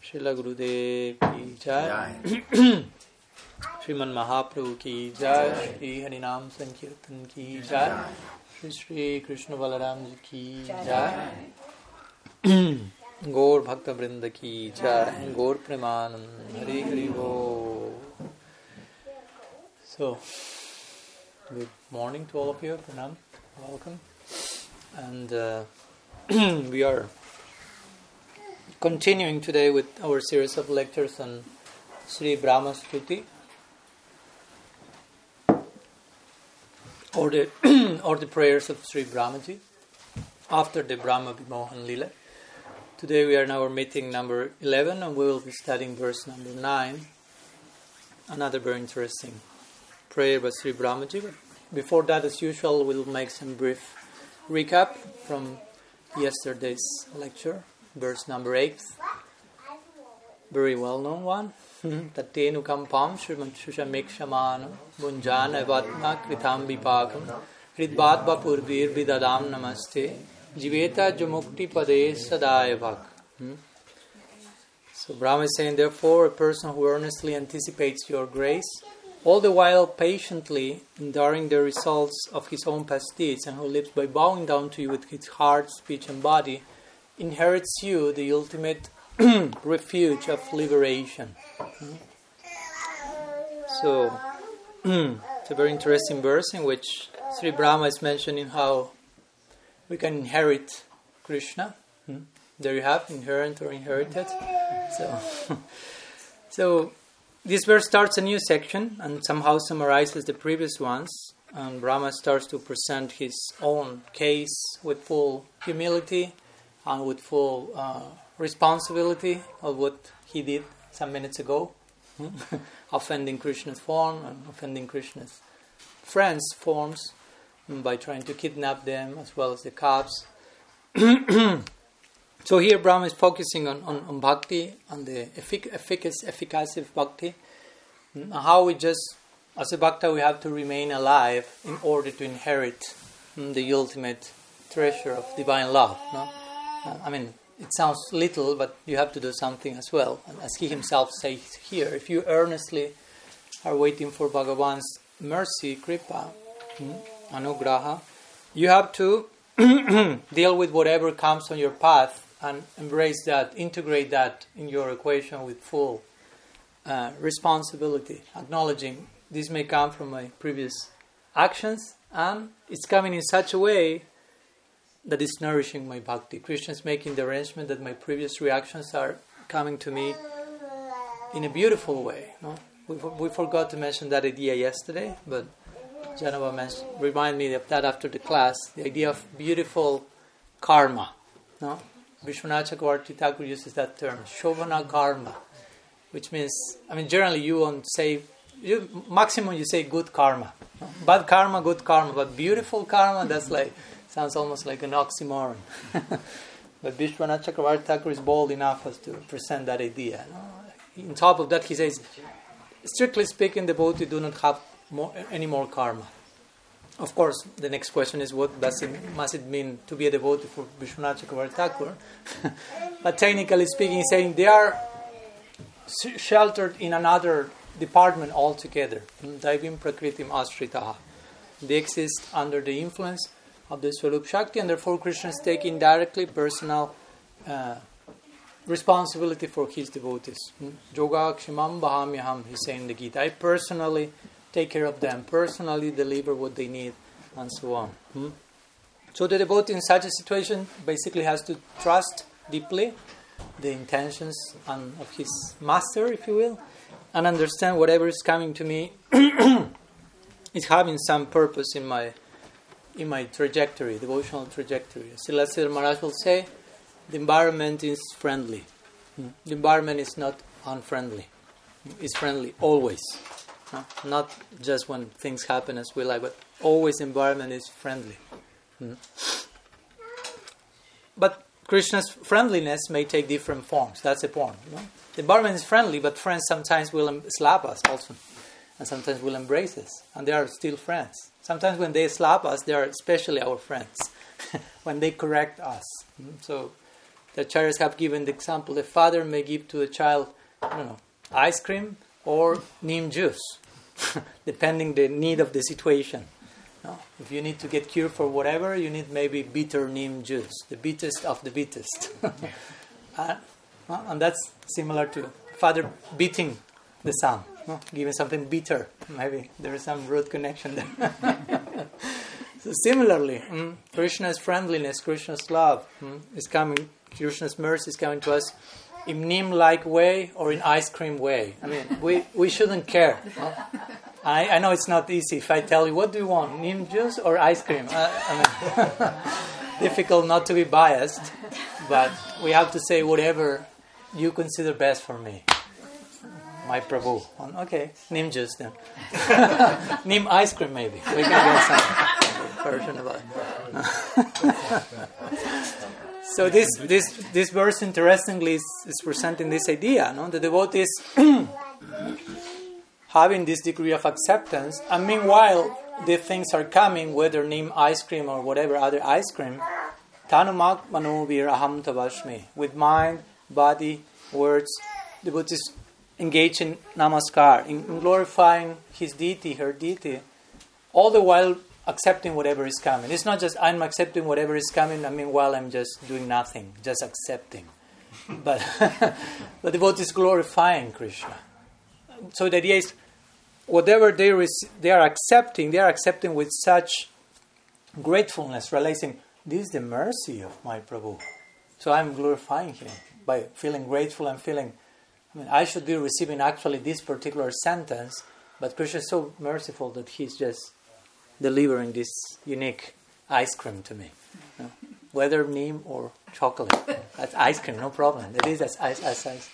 Srila Gurudev ki jai. Sriman Mahaprabhu ki jai. Shri Harinam Sankirtan ki jai. Shri Shri Krishna Balaram ji ki jai. Gaur Bhakta Vrinda ki jai. Gaur Premanand. Hari Hari Bo. So, good morning to all of you. Pranam. Welcome. And we are continuing today with our series of lectures on Sri Brahma Stuti, or the prayers of Sri Brahmaji after the Brahma Vimohan Lila. Today we are in our meeting number 11 and we will be studying verse number 9. Another very interesting prayer by Sri Brahmaji. But before that, as usual, we'll make some brief recap from yesterday's lecture. Verse number 8, very well known one. Tatenu kampam shushamikshama bunjana evatma kritam vipakam hridbadva purvir vidadam namaste jiveta jamukti pade sadayavak. So Brahma is saying, therefore, a person who earnestly anticipates your grace, all the while patiently enduring the results of his own past deeds, and who lives by bowing down to you with his heart, speech and body, inherits you the ultimate refuge of liberation. So, it's a very interesting verse in which Sri Brahma is mentioning how we can inherit Krishna. There you have, inherent or inherited. So this verse starts a new section and somehow summarizes the previous ones. And Brahma starts to present his own case with full humility and with full responsibility of what he did some minutes ago, offending Krishna's form and offending Krishna's friends' forms by trying to kidnap them as well as the calves. So here Brahma is focusing on bhakti, on the efficacy of bhakti, and how we just, as a bhakta, we have to remain alive in order to inherit the ultimate treasure of divine love. No? I mean, it sounds little, but you have to do something as well. And as he himself says here, if you earnestly are waiting for Bhagavan's mercy, kripa, anugraha, you have to deal with whatever comes on your path and embrace that, integrate that in your equation with full responsibility, acknowledging this may come from my previous actions and it's coming in such a way that is nourishing my bhakti. Krishna is making the arrangement that my previous reactions are coming to me in a beautiful way. No? We forgot to mention that idea yesterday, but Janava reminded me of that after the class, the idea of beautiful karma. No? Vishwanath Chakravarti Thakur uses that term, Shobhana karma, which means, I mean, generally you won't say, maximum you say good karma. No? Bad karma, good karma, but beautiful karma, that's like, sounds almost like an oxymoron. But Vishwanath Chakravarti Thakur is bold enough as to present that idea. No? On top of that, he says, strictly speaking, the devotee do not have any more karma. Of course, the next question is, what must it mean to be a devotee for Vishwanath Chakravarti Thakur? But technically speaking, he's saying they are sheltered in another department altogether. Daivim Prakritim Ashritaha. They exist under the influence of the Swarup Shakti, and therefore Krishna is taking directly personal responsibility for his devotees. Yoga Kshimam Bahamyaham, he saying in the Gita. I personally take care of them, personally deliver what they need, and so on. So the devotee in such a situation basically has to trust deeply the intentions of his master, if you will, and understand whatever is coming to me is having some purpose in my trajectory, devotional trajectory. Srila Sridhar Maharaj will say, the environment is friendly. The environment is not unfriendly. It's friendly always. Not just when things happen as we like, but always the environment is friendly. But Krishna's friendliness may take different forms. That's the point. The environment is friendly, but friends sometimes will slap us also. And sometimes will embrace us. And they are still friends. Sometimes when they slap us, they are especially our friends. When they correct us. So The acharyas have given the example. The father may give to the child, I don't know, ice cream or neem juice, depending the need of the situation. No? If you need to get cured for whatever, you need maybe bitter neem juice, the bittest of the bittest. And that's similar to father beating the son, no? Giving something bitter. Maybe there is some root connection there. So similarly, Krishna's friendliness, Krishna's love is coming, Krishna's mercy is coming to us in neem-like way or in ice cream way. I mean, we shouldn't care. No? I know it's not easy if I tell you, what do you want, neem juice or ice cream? Difficult not to be biased, but we have to say whatever you consider best for me. My Prabhu. Okay, neem juice then. Neem ice cream maybe. We can get some version of it. So this verse interestingly is presenting this idea, no? The devotees having this degree of acceptance, and meanwhile the things are coming, whether neem ice cream or whatever other ice cream, tanumak manuvir aham tavashmi, with mind, body, words, devotees engage in namaskar, in glorifying his deity, her deity, all the while accepting whatever is coming. It's not just I'm accepting whatever is coming, and meanwhile I'm just doing nothing, just accepting. But the devotees glorifying Krishna. So the idea is, whatever they are accepting with such gratefulness, realizing this is the mercy of my Prabhu. So I'm glorifying him by feeling grateful and feeling, I should be receiving actually this particular sentence, but Krishna is so merciful that he's just delivering this unique ice cream to me. You know, whether neem or chocolate. That's ice cream, no problem. It is as ice.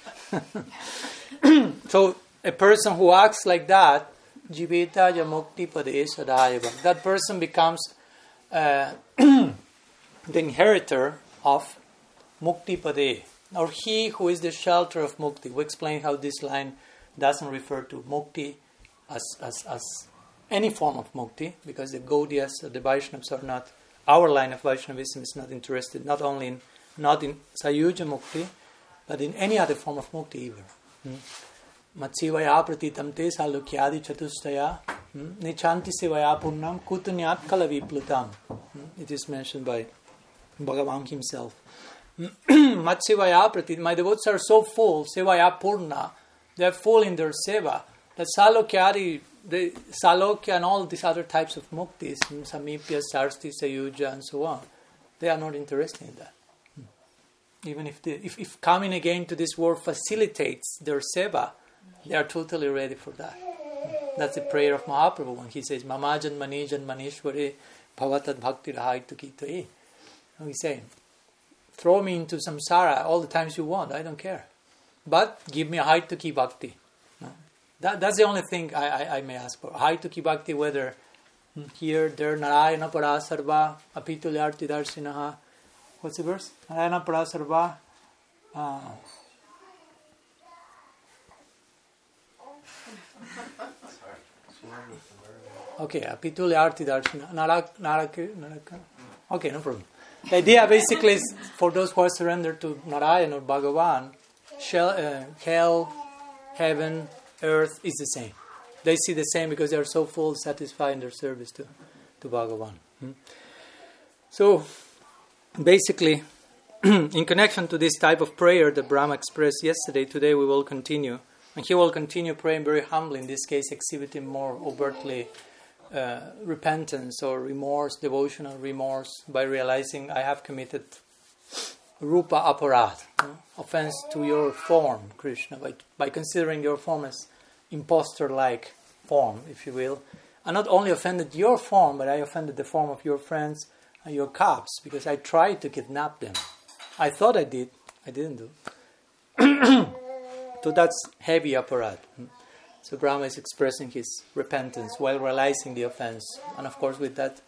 So a person who acts like that, jivita mukti pade sadayava, that person becomes the inheritor of mukti pade, or he who is the shelter of mukti. We explain how this line doesn't refer to mukti as any form of mukti, because the Gaudiyas, the Vaishnavas are not, our line of Vaishnavism is not interested, not in Sayuja mukti, but in any other form of mukti either. Matsivaya pratitam te salukyadi chatustaya nichanti sevaya purnam kutanyat kalaviplutam. It is mentioned by Bhagavan himself. Matsivaya pratit, my devotees are so full, sevaya purna, they are full in their seva, that salukyadi, the salokya and all these other types of muktis, samipya, sarsti, sayuja, and so on, they are not interested in that. Even if coming again to this world facilitates their seva, they are totally ready for that. That's the prayer of Mahaprabhu when he says, Mamajan manijan manishwari bhavatad bhakti rahaitu kitai. He's saying, throw me into samsara all the times you want, I don't care. But give me a haituki bhakti. That's the only thing I may ask for. Haituki bhakti, whether here, there, narayana parasarva, apitulyarti darsinaha. What's the verse? Narayana parasarva. Okay, apitulyarti darsinaha. Naraka. Okay, no problem. The idea basically is for those who are surrendered to Narayan or Bhagavan, hell, heaven, earth is the same. They see the same because they are so full, satisfied in their service to Bhagavan. So, basically, in connection to this type of prayer that Brahma expressed yesterday, today we will continue. And he will continue praying very humbly, in this case exhibiting more overtly repentance or remorse, devotional remorse, by realizing I have committed rupa aparad, offense to your form, Krishna, by considering your form as imposter-like form, if you will. I not only offended your form, but I offended the form of your friends and your cubs, because I tried to kidnap them. I thought I did, I didn't do. So that's heavy aparad. So Brahma is expressing his repentance while realizing the offense, and of course with that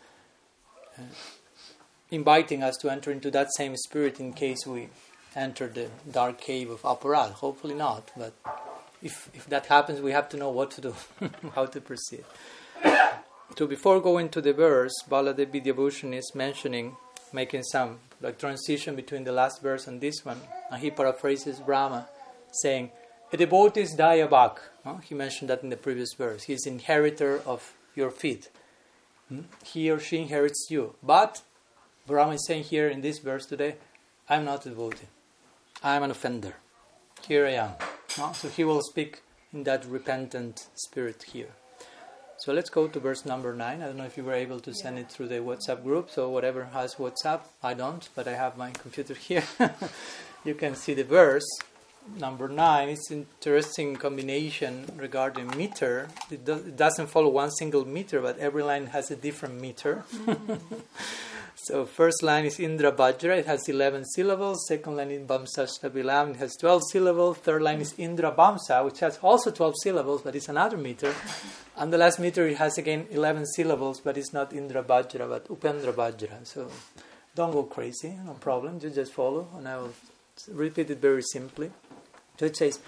inviting us to enter into that same spirit in case we enter the dark cave of aparad. Hopefully not, but if that happens, we have to know what to do, how to proceed. So before going to the verse, Baladev Vidyabhushan is making some like transition between the last verse and this one. And he paraphrases Brahma, saying, "A devotee is Dayabhak." He mentioned that in the previous verse. He is inheritor of your feet. He or she inherits you. But Brahma is saying here in this verse today, I'm not a devotee. I'm an offender. Here I am. So he will speak in that repentant spirit here. So let's go to verse number 9. I don't know if you were able to send it through the WhatsApp group. So whatever has WhatsApp, I don't, but I have my computer here. You can see the verse. Number 9, it's an interesting combination regarding meter. It doesn't follow one single meter, but every line has a different meter. So first line is Indra Vajra, it has 11 syllables. Second line is Vamsa Shtabilam, it has 12 syllables. Third line is Indra Vamsa, which has also 12 syllables, but it's another meter. And the last meter, it has again 11 syllables, but it's not Indra Vajra, but Upendra Vajra. So don't go crazy, no problem. You just follow, and I will repeat it very simply. So it says,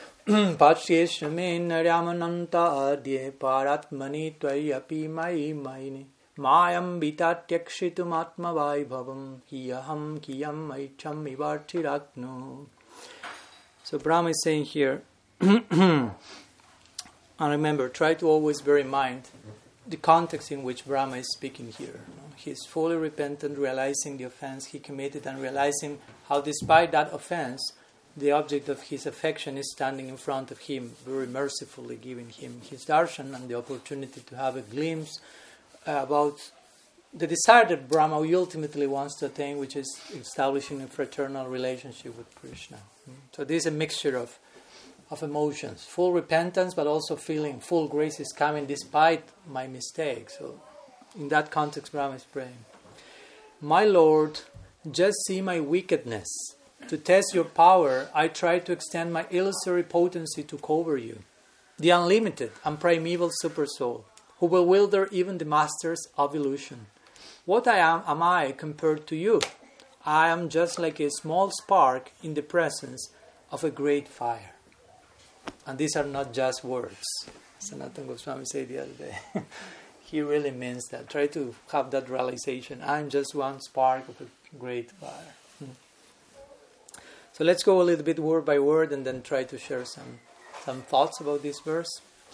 Pachyeshame Naryamananta Adye Paratmani Tvayapi Maini Mayam Vitatyakshitum Atma Vaibhavam Hiyaham Kiyam Aicham Ivartirakno. So Brahma is saying here, and remember, try to always bear in mind the context in which Brahma is speaking here. He is fully repentant, realizing the offense he committed and realizing how despite that offense, the object of his affection is standing in front of him, very mercifully giving him his darshan and the opportunity to have a glimpse about the desire that Brahma ultimately wants to attain, which is establishing a fraternal relationship with Krishna. So this is a mixture of emotions, full repentance, but also feeling full grace is coming despite my mistake. So in that context, Brahma is praying, "My Lord, just see my wickedness. To test your power, I try to extend my illusory potency to cover you, the unlimited and primeval supersoul, who will wither even the masters of illusion. What am I compared to you? I am just like a small spark in the presence of a great fire." And these are not just words. Sanatana Goswami said the other day. He really means that. Try to have that realization. I'm just one spark of a great fire. So let's go a little bit word by word and then try to share some thoughts about this verse.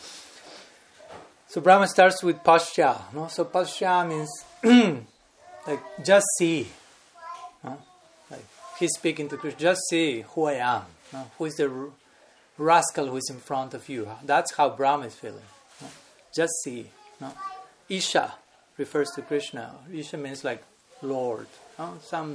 So Brahma starts with Pascha. No? So Pascha means like just see. No? Like he's speaking to Krishna. Just see who I am. No? Who is the rascal who is in front of you? That's how Brahma is feeling. No? Just see. No? Isha refers to Krishna. Isha means like Lord. No?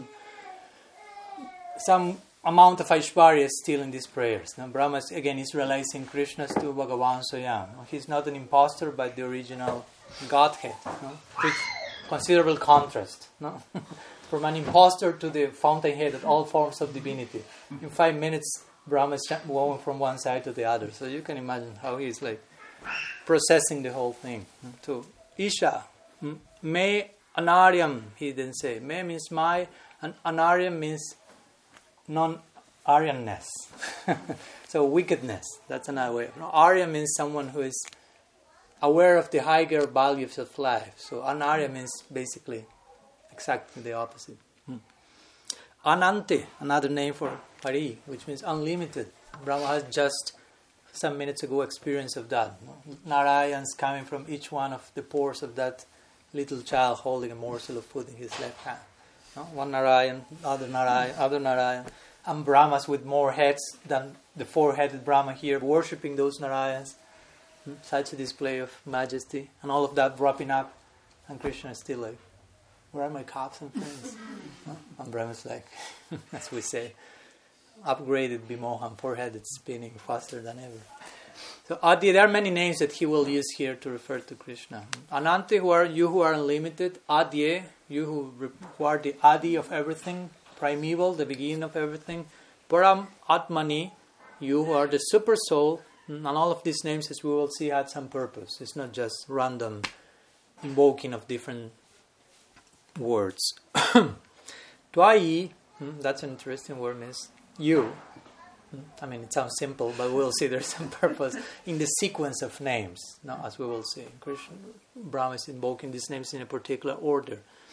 Some amount of Aishwarya is still in these prayers. Now Brahma again is realizing Krishna's to Bhagavan Swayam. He's not an imposter but the original Godhead. With considerable contrast. No? From an imposter to the fountainhead of all forms of divinity. In 5 minutes, Brahma is going from one side to the other. So you can imagine how he's like processing the whole thing. To Isha, Me Anaryam, he didn't say. Me means my, and Anaryam means non-Aryanness. So wickedness, that's another way. Arya means someone who is aware of the higher values of life. So Anarya means basically exactly the opposite. Anante, another name for Hari, which means unlimited. Brahma has just some minutes ago experience of that. Narayans coming from each one of the pores of that little child holding a morsel of food in his left hand. One Narayan, other Narayan, and Brahmas with more heads than the four-headed Brahma here, worshipping those Narayans. Such a display of majesty, and all of that wrapping up, and Krishna is still like, where are my cups and things? And Brahma's like, as we say, upgraded Bimohan, four-headed, spinning faster than ever. So Adi, there are many names that he will use here to refer to Krishna. Anante, who are you who are unlimited. Adi, you who are the Adi of everything, primeval, the beginning of everything. Param Atmani, you who are the super soul. And all of these names, as we will see, had some purpose. It's not just random invoking of different words. Twai, that's an interesting word, means you. I mean, it sounds simple, but we'll see there's some purpose in the sequence of names. Now, as we will see, Krishna, Brahma is invoking these names in a particular order.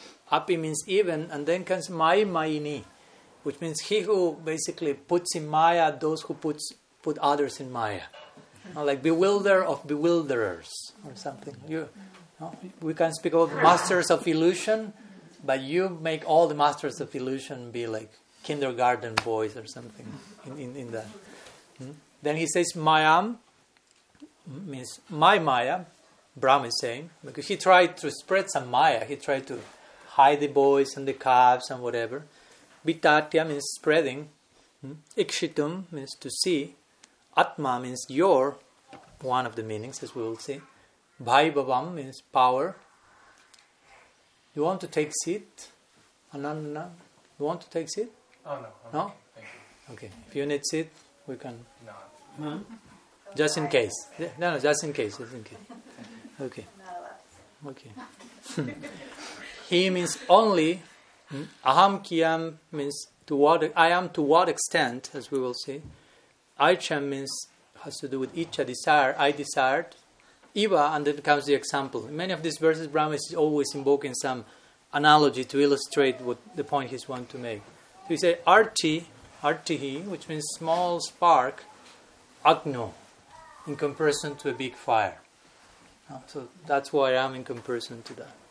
Api means even, and then comes Mai Mayini, which means he who basically puts in Maya those who put others in Maya. Like bewilder of bewilderers or something. We can speak of masters of illusion, but you make all the masters of illusion be like kindergarten boys or something in that. Then he says Mayam means my Maya. Brahma is saying, because he tried to spread some Maya. He tried to hide the boys and the calves and whatever. Vitatya means spreading. Ikshitum means to see. Atma means your, one of the meanings, as we will see. Bhaibavam means power. You want to take seat? Ananda, you want to take seat? Oh, no. No? Okay. Thank you. Okay. If you need seat, we can... No. Just in case. No, just in case. Just in case. Okay. Okay. He means only. Aham kiyam means to what I am to what extent, as we will see. Aicham means has to do with icha, desire. I desired. Iva, and then comes the example. In many of these verses, Brahma is always invoking some analogy to illustrate what the point he's wanting to make. So he say artihi, which means small spark, agno, in comparison to a big fire. So that's why I am in comparison to that.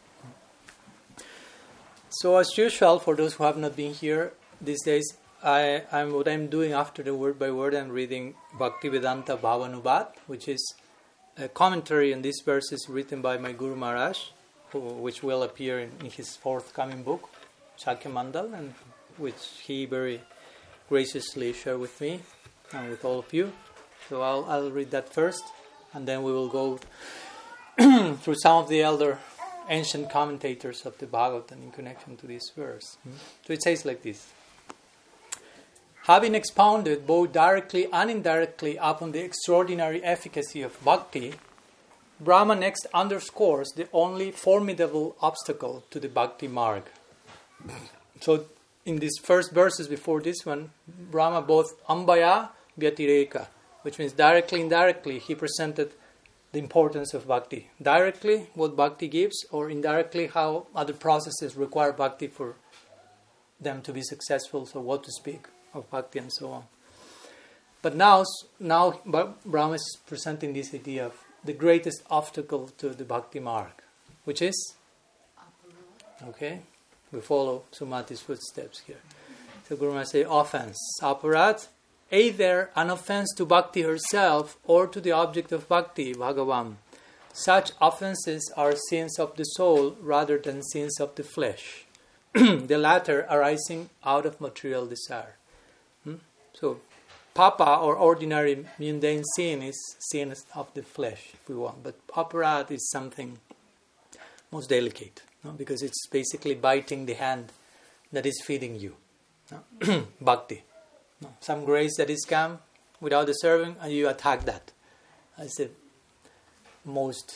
So as usual, for those who have not been here these days, what I'm doing after the word by word, I'm reading Bhaktivedanta Bhavanubhat, which is a commentary on these verses written by my Guru Maharaj, which will appear in his forthcoming book, Shakya Mandal, and which he very graciously shared with me and with all of you. So I'll read that first, and then we will go through some of the elder ancient commentators of the Bhagavatam in connection to this verse. So it says like this. Having expounded both directly and indirectly upon the extraordinary efficacy of bhakti, Brahma next underscores the only formidable obstacle to the bhakti marg. So in these first verses before this one, Brahma both ambaya vyatireka, which means directly, indirectly, he presented the importance of bhakti. Directly, what bhakti gives, or indirectly, how other processes require bhakti for them to be successful, so what to speak of bhakti and so on. But now Brahma is presenting this idea of the greatest obstacle to the bhakti marg, which is, okay, we follow Sumati's footsteps here. So Guru Maharaj say offense, aparat, either an offense to bhakti herself or to the object of bhakti, Bhagavan. Such offenses are sins of the soul rather than sins of the flesh, the latter arising out of material desire. So, papa or ordinary mundane sin is sin of the flesh, if we want. But aparat is something most delicate, because it's basically biting the hand that is feeding you. Bhakti. Some grace that is come without deserving, and you attack that. That's the most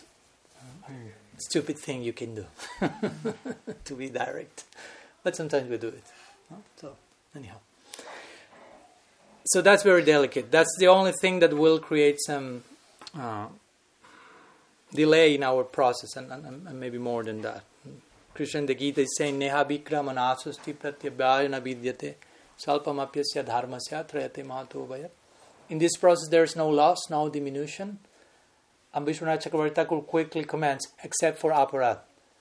stupid thing you can do, to be direct. But sometimes we do it. So, anyhow. So that's very delicate. That's the only thing that will create some delay in our process, and maybe more than that. Krishna in the Gita is saying, Neha Bikram Anasusti Pratyabhayana Vidyate Salpamapyasya Dharmasya Trayate Mahato Vayat. In this process there is no loss, no diminution. And Vishwanath Chakravarti Thakur quickly comments, except for aparat.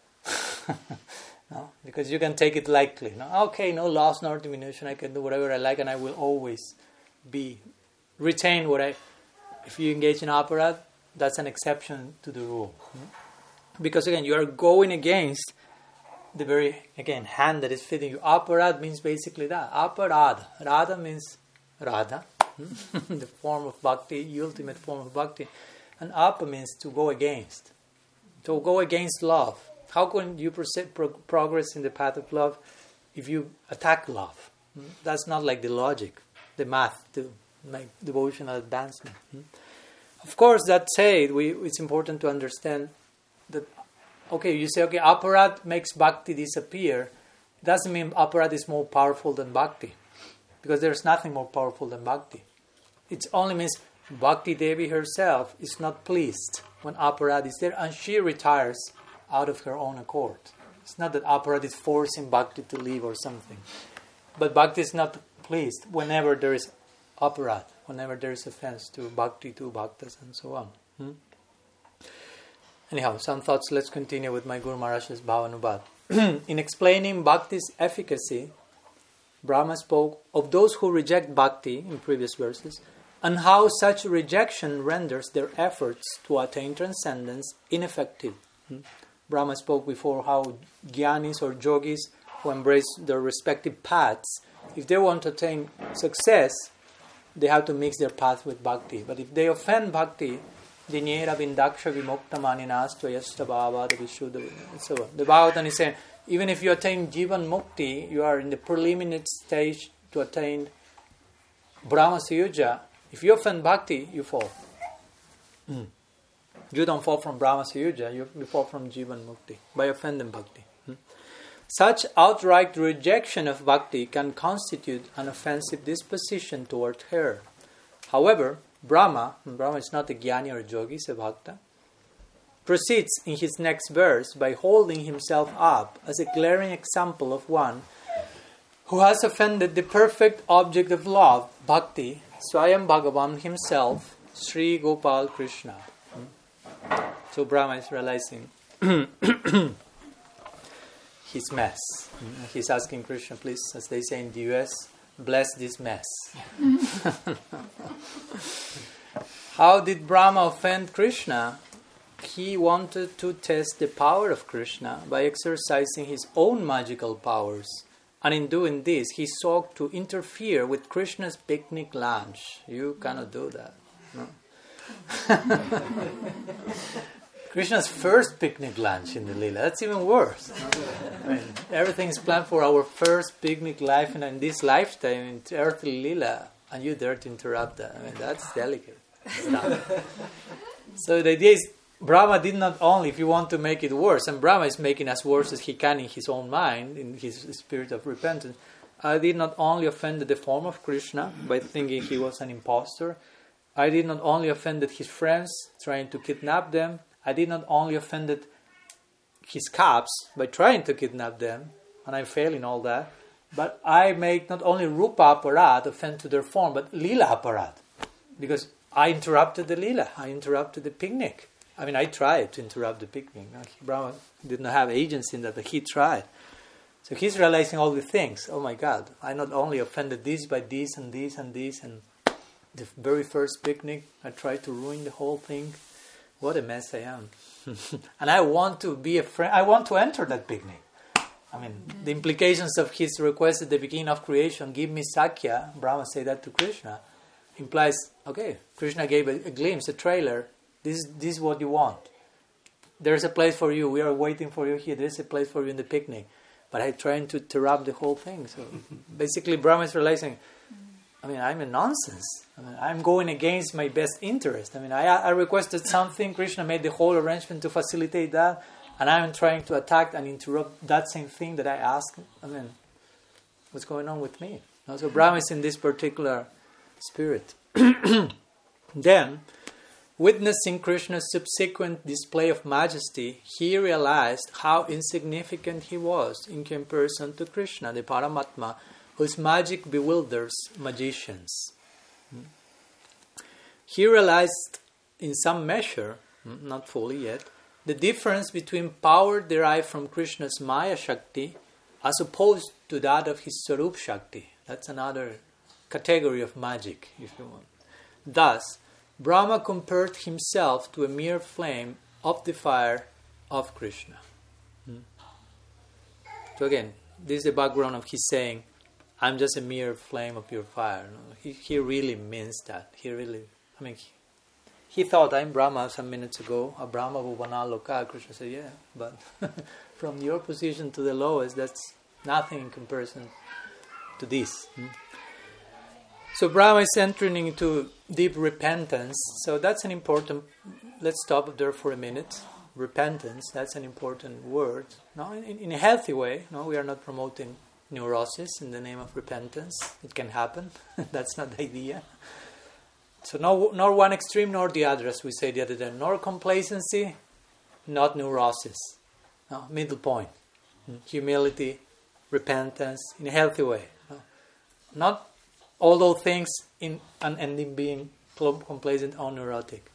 No? Because you can take it lightly. No? Okay, no loss, no diminution, I can do whatever I like and I will always retain what I... If you engage in aparat, that's an exception to the rule. Because again, you are going against the very, again, hand that is feeding you. Aparad means basically that. Aparad. Radha means Radha. The form of bhakti, the ultimate form of bhakti. And apa means to go against. To go against love. How can you progress in the path of love if you attack love? That's not like the logic, the math to make devotional advancement. Of course, that said, it's important to understand that, okay, you say, okay, aparat makes bhakti disappear. It doesn't mean aparat is more powerful than bhakti, because there's nothing more powerful than bhakti. It only means Bhakti Devi herself is not pleased when aparat is there, and she retires out of her own accord. It's not that aparat is forcing bhakti to leave or something. But bhakti is not pleased whenever there is aparat, whenever there is offense to bhakti, to bhaktas, and so on. Anyhow, some thoughts. Let's continue with my Guru Maharaj's Bhavanubad. In explaining bhakti's efficacy, Brahma spoke of those who reject bhakti in previous verses, and how such rejection renders their efforts to attain transcendence ineffective. Brahma spoke before how jnanis or yogis who embrace their respective paths, if they want to attain success, they have to mix their path with bhakti. But if they offend bhakti, dinyera vindaksha vimokta maninastu yastabhava vishuddha, and so on. The Bhagavatam is saying, even if you attain jivan mukti, you are in the preliminary stage to attain Brahma Sayuja. If you offend bhakti, you fall. You don't fall from Brahma Sayuja, you fall from jivan mukti by offending bhakti. Such outright rejection of bhakti can constitute an offensive disposition toward her. However, Brahma is not a jnani or a yogi, he's a bhakta, proceeds in his next verse by holding himself up as a glaring example of one who has offended the perfect object of love, bhakti, Swayam Bhagavan himself, Sri Gopal Krishna. So Brahma is realizing his mess. He's asking Krishna, please, as they say in the US, bless this mess. How did Brahma offend Krishna? He wanted to test the power of Krishna by exercising his own magical powers. And in doing this, he sought to interfere with Krishna's picnic lunch. You cannot do that. No? Krishna's first picnic lunch in the Leela. That's even worse. I mean, everything is planned for our first picnic life and in this lifetime, in earthly Leela, and you dare to interrupt that. I mean, that's delicate stuff. So the idea is, Brahma did not only, if you want to make it worse, and Brahma is making as worse as he can in his own mind, in his spirit of repentance, I did not only offend the form of Krishna by thinking he was an impostor, I did not only offend his friends, trying to kidnap them, I did not only offend his caps by trying to kidnap them, and I fail in all that, but I make not only Rupa Aparat offend to their form, but Lila Aparat, because I interrupted the Lila, I interrupted the picnic. I mean, I tried to interrupt the picnic. Brahma did not have agency in that, but he tried. So he's realizing all the things. Oh my God, I not only offended this by this and this and this, and the very first picnic, I tried to ruin the whole thing. What a mess I am. And I want to be a friend. I want to enter that picnic. I mean, the implications of his request at the beginning of creation, give me Sakya, Brahma said that to Krishna, implies, okay, Krishna gave a glimpse, a trailer. This is what you want. There's a place for you. We are waiting for you here. There's a place for you in the picnic. But I'm trying to interrupt the whole thing. So basically, Brahma is realizing, I mean, I'm a nonsense. I mean, I'm going against my best interest. I mean, I requested something. Krishna made the whole arrangement to facilitate that. And I'm trying to attack and interrupt that same thing that I asked. I mean, what's going on with me? So Brahma is in this particular spirit. Then, witnessing Krishna's subsequent display of majesty, he realized how insignificant he was in comparison to Krishna, the Paramatma, whose magic bewilders magicians. He realized in some measure, not fully yet, the difference between power derived from Krishna's Maya Shakti as opposed to that of his Sarup Shakti. That's another category of magic, if you want. Thus, Brahma compared himself to a mere flame of the fire of Krishna. So again, this is the background of his saying, I'm just a mere flame of your fire. No, he really means that. He thought, I'm Brahma some minutes ago, a Brahma Bhuvana Loka. Krishna said, yeah, but from your position to the lowest, that's nothing in comparison to this. So Brahma is entering into deep repentance. So that's an important, let's stop there for a minute. Repentance, that's an important word. No, in a healthy way. No, we are not promoting neurosis in the name of repentance. It can happen. That's not the idea. So nor one extreme nor the other, as we said the other day. Nor complacency, not neurosis. No, middle point. humility, repentance in a healthy way. Not all those things in unending being complacent or neurotic.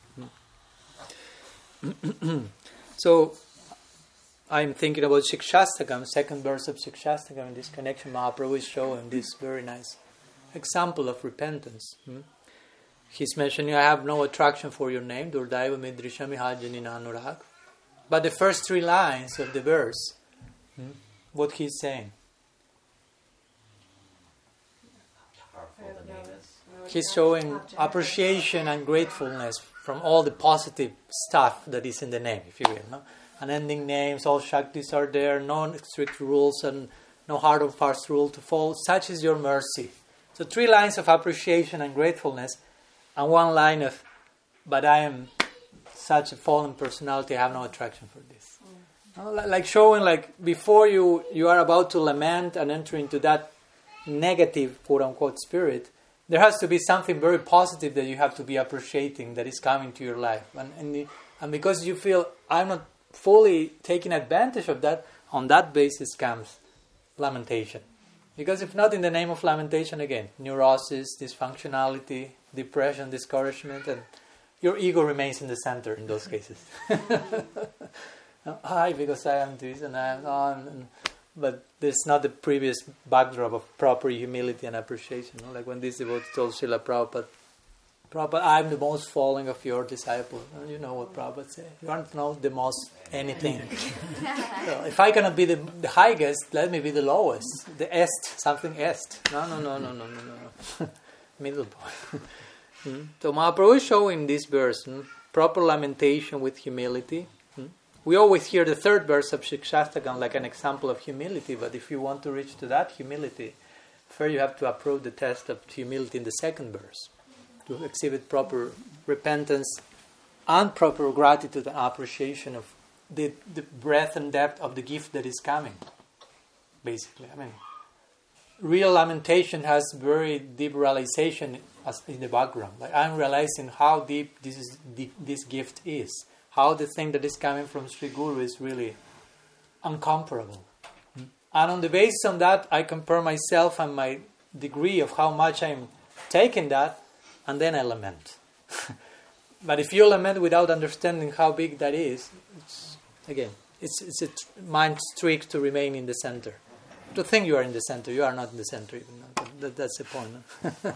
So I'm thinking about Shikshastakam, second verse of Shikshastakam. In this connection, Mahaprabhu is showing this very nice example of repentance. He's mentioning, I have no attraction for your name, Durdaiva Midrishami Hajanina Anurag. But the first 3 lines of the verse, what he's saying. He's showing appreciation and gratefulness from all the positive stuff that is in the name, if you will. No? Unending names, all Shaktis are there, no strict rules and no hard or fast rule to follow. Such is your mercy. So 3 lines of appreciation and gratefulness, and 1 line of, but I am such a fallen personality, I have no attraction for this. Like showing, like before you are about to lament and enter into that negative, quote-unquote, spirit, there has to be something very positive that you have to be appreciating that is coming to your life. And because you feel, I'm not fully taking advantage of that, on that basis comes lamentation. Because if not, in the name of lamentation, again, neurosis, dysfunctionality, depression, discouragement, and your ego remains in the center in those cases. Because I am this and I am on. But there's not the previous backdrop of proper humility and appreciation. Like when this devotee told Srila Prabhupada, I'm the most fallen of your disciples. You know what Prabhupada said. You aren't the most anything. So if I cannot be the highest, let me be the lowest. The est, something est. No. Middle point. So Mahaprabhu is showing this verse, proper lamentation with humility. We always hear the 3rd verse of Shikshastakam like an example of humility, but if you want to reach to that humility, first you have to approve the test of humility in the 2nd verse, to exhibit proper repentance and proper gratitude and appreciation of the breadth and depth of the gift that is coming, basically. I mean, real lamentation has very deep realization as in the background. Like I'm realizing how deep this gift is. How the thing that is coming from Sri Guru is really incomparable. And on the basis of that, I compare myself and my degree of how much I'm taking that, and then I lament. But if you lament without understanding how big that is, it's a mind trick to remain in the center. To think you are in the center, you are not in the center even. That's the point. No?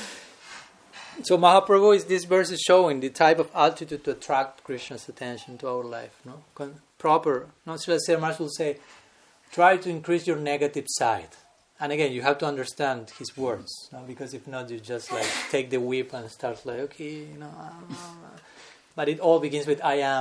So Mahaprabhu, this verse is showing the type of attitude to attract Krishna's attention to our life. No? Proper. No, Srila Sridhar will say, try to increase your negative side. And again, you have to understand his words. No? Because if not, you just like take the whip and start like, okay, But it all begins with I am,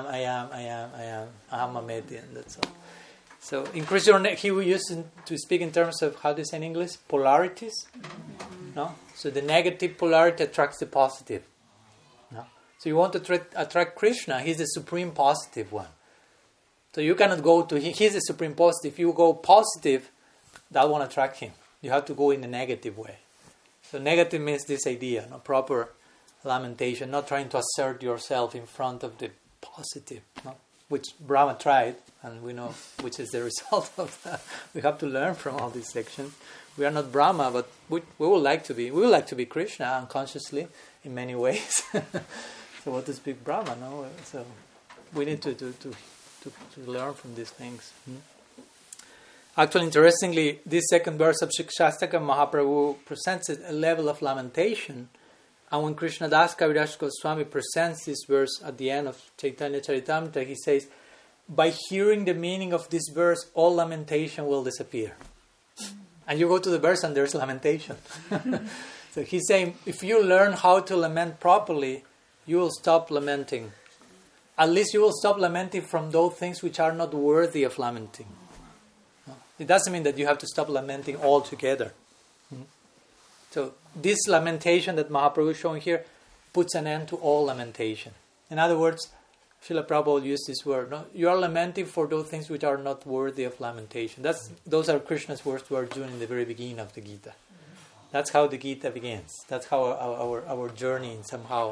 ahamameti, and that's all. So increase your he used to speak in terms of, how do you say in English? Polarities. No? So the negative polarity attracts the positive. No? So you want to attract Krishna, he's the supreme positive one. So you cannot go to him, he's the supreme positive. If you go positive, that won't attract him. You have to go in a negative way. So negative means this idea, no? Proper lamentation, not trying to assert yourself in front of the positive, no? Which Brahma tried, and we know which is the result of that. We have to learn from all these sections. We are not Brahma, but we would like to be. We would like to be Krishna unconsciously in many ways. So what to speak Brahma? No, so we need to learn from these things. Actually, interestingly, this 2nd verse of Shikshastakam, Mahaprabhu presents a level of lamentation, and when Krishnadas Kaviraj Goswami presents this verse at the end of Chaitanya Charitamrita, he says, by hearing the meaning of this verse, all lamentation will disappear. And you go to the verse and there's lamentation. So he's saying, if you learn how to lament properly, you will stop lamenting. At least you will stop lamenting from those things which are not worthy of lamenting. It doesn't mean that you have to stop lamenting altogether. So this lamentation that Mahaprabhu is showing here puts an end to all lamentation. In other words, Srila Prabhupada used this word. No? You are lamenting for those things which are not worthy of lamentation. Those are Krishna's words to Arjuna in the very beginning of the Gita. That's how the Gita begins. That's how our journey somehow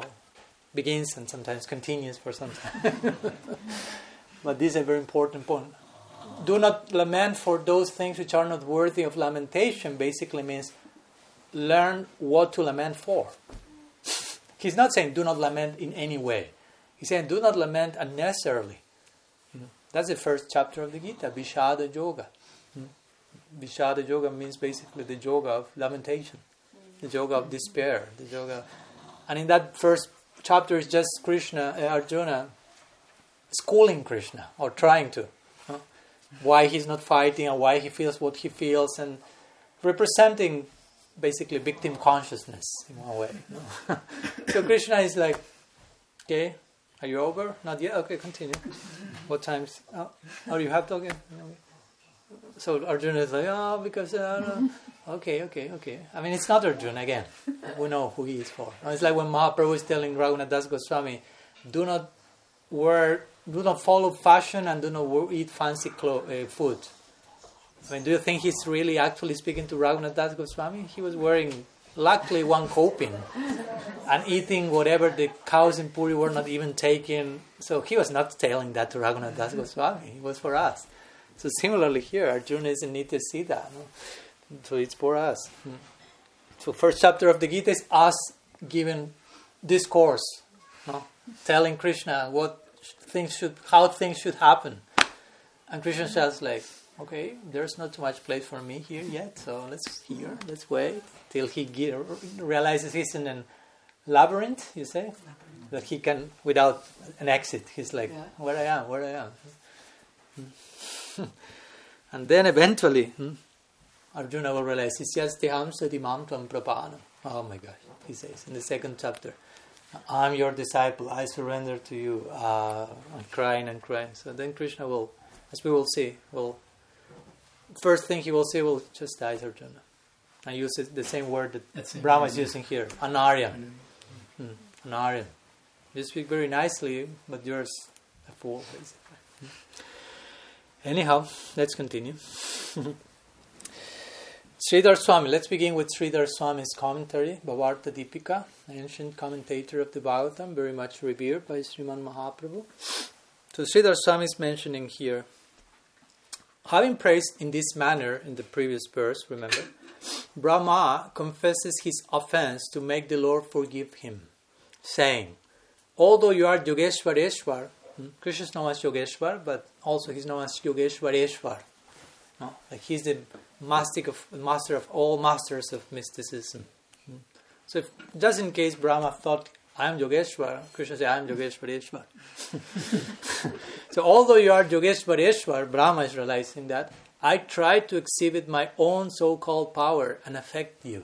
begins and sometimes continues for some time. But this is a very important point. do not lament for those things which are not worthy of lamentation basically means learn what to lament for. He's not saying do not lament in any way. He's saying do not lament unnecessarily. That's the first chapter of the Gita, Vishada Yoga. Vishada Yoga means basically the yoga of lamentation, the yoga of despair, the yoga. And in that first chapter is just Arjuna schooling Krishna, or trying to. Why he's not fighting and why he feels what he feels, and representing basically victim consciousness in one way. So Krishna is like, okay, are you over? Not yet? Okay, continue. What times? Oh, you have to? Okay. So Arjuna is like, because... Okay. I mean, it's not Arjuna again. We know who he is for. It's like when Mahaprabhu is telling Raghunath Das Goswami, do not follow fashion and do not eat fancy food. I mean, do you think he's really actually speaking to Raghunath Das Goswami? He was wearing, luckily, one kopin and eating whatever the cows in Puri were not even taking. So he was not telling that to Raghunath Das Goswami. It was for us. So similarly here, Arjuna doesn't need to see that. No? So it's for us. So first chapter of the Gita is us giving discourse, telling Krishna how things should happen. And Krishna says like, okay, there's not too much place for me here yet, so let's wait till he realizes he's in a labyrinth, you say? That he can, without an exit, he's like, where I am. And then eventually, Arjuna will realize, Isyastiham sadimam tvam prapanam. Oh my gosh, he says in the second chapter, I'm your disciple, I surrender to you. I'm crying. So then Krishna will, as we will see, first thing he will say will chastise Arjuna. And use the same word that Brahma is using here, anaryan. Anaryan. You speak very nicely, but you're a fool, basically. Anyhow, let's continue. Sridhar Swami, let's begin with Sridhar Swami's commentary, Bhavarta Deepika, ancient commentator of the Bhagavatam, very much revered by Sriman Mahaprabhu. So Sridhar Swami is mentioning here, having praised in this manner in the previous verse, remember, Brahma confesses his offense to make the Lord forgive him, saying, although you are Yogeshwareshwar, Krishna is known as Yogeshwar, but also he's known as Yogeshwareshwar. Like he's the master of all masters of mysticism. So if, just in case Brahma thought, I am Yogeshwar, Krishna said, I am Yogeshwareshwar. So although you are Yogeshwareshwar, Brahma is realizing that, I try to exhibit my own so-called power and affect you.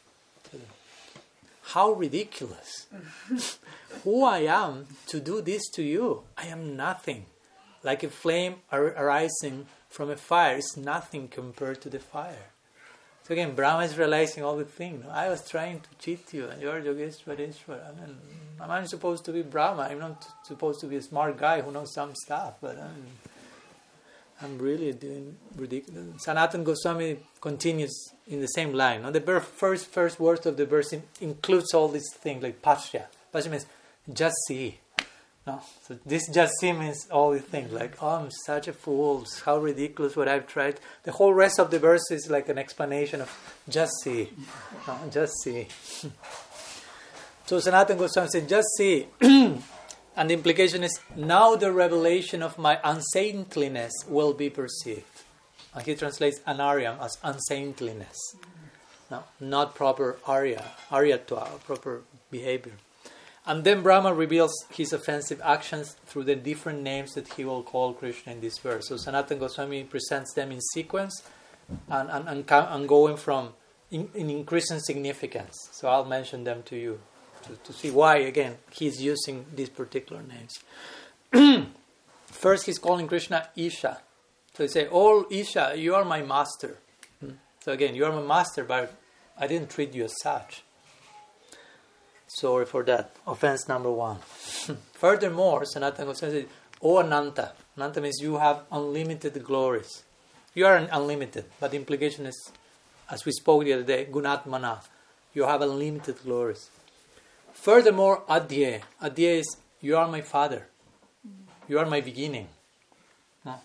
How ridiculous. Who I am to do this to you? I am nothing. Like a flame arising from a fire is nothing compared to the fire. So again, Brahma is realizing all the things. I was trying to cheat you, and you are Yogeshwareshwar. I mean, I'm supposed to be Brahma. I'm not supposed to be a smart guy who knows some stuff, but I'm really doing ridiculous. Sanatana Goswami continues in the same line. Now, the first words of the verse includes all these things, like Pashya. Pashya means just see. No? So this just see means all these things, like, oh, I'm such a fool, how ridiculous what I've tried. The whole rest of the verse is like an explanation of just see. No, just see. So Sanatana Goswami said, just see. And the implication is, now the revelation of my unsaintliness will be perceived. And he translates anaryam as unsaintliness. No, not proper aryatva, proper behavior. And then Brahma reveals his offensive actions through the different names that he will call Krishna in this verse. So Sanatana Goswami presents them in sequence and going from in increasing significance. So I'll mention them to you to see why, again, he's using these particular names. First, he's calling Krishna Isha. So he says, oh, Isha, you are my master. So again, you are my master, but I didn't treat you as such. Sorry for that. Offense number one. Furthermore, Sanatana Goswami says, O Ananta. Ananta means you have unlimited glories. You are unlimited, but the implication is, as we spoke the other day, Gunatmana. You have unlimited glories. Furthermore, Adhye. Adhye is, you are my father. You are my beginning. No?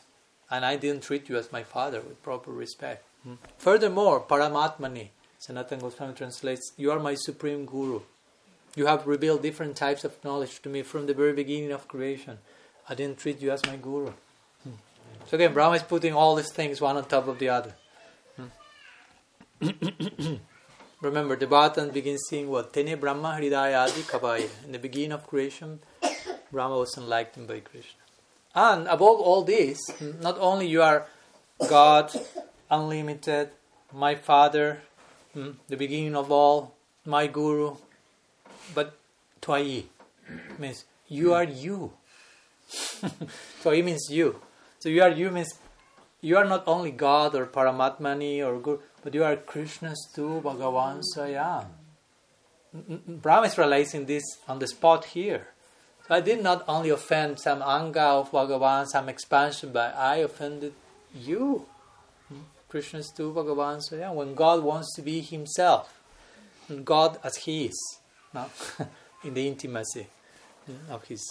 and I didn't treat you as my father with proper respect. Furthermore, Paramatmani, Sanatana Goswami translates, you are my supreme guru. You have revealed different types of knowledge to me from the very beginning of creation. I didn't treat you as my guru. So again, Brahma is putting all these things one on top of the other. Remember, the Bhattan begins saying what? Tene Brahma Hridaya Adi Kabaya. In the beginning of creation, Brahma was enlightened by Krishna. And above all this, not only you are God, unlimited, my father, the beginning of all, my guru, but Twai means you are you. Twai means you. So you are you means you are not only God or Paramatmani or Guru, but you are Krishnastu Bhagavan Swayam. Brahma is realizing this on the spot here. So I did not only offend some anga of Bhagavan, some expansion, but I offended you. Krishnastu Bhagavan Swayam. When God wants to be Himself, God as He is, no? In the intimacy of His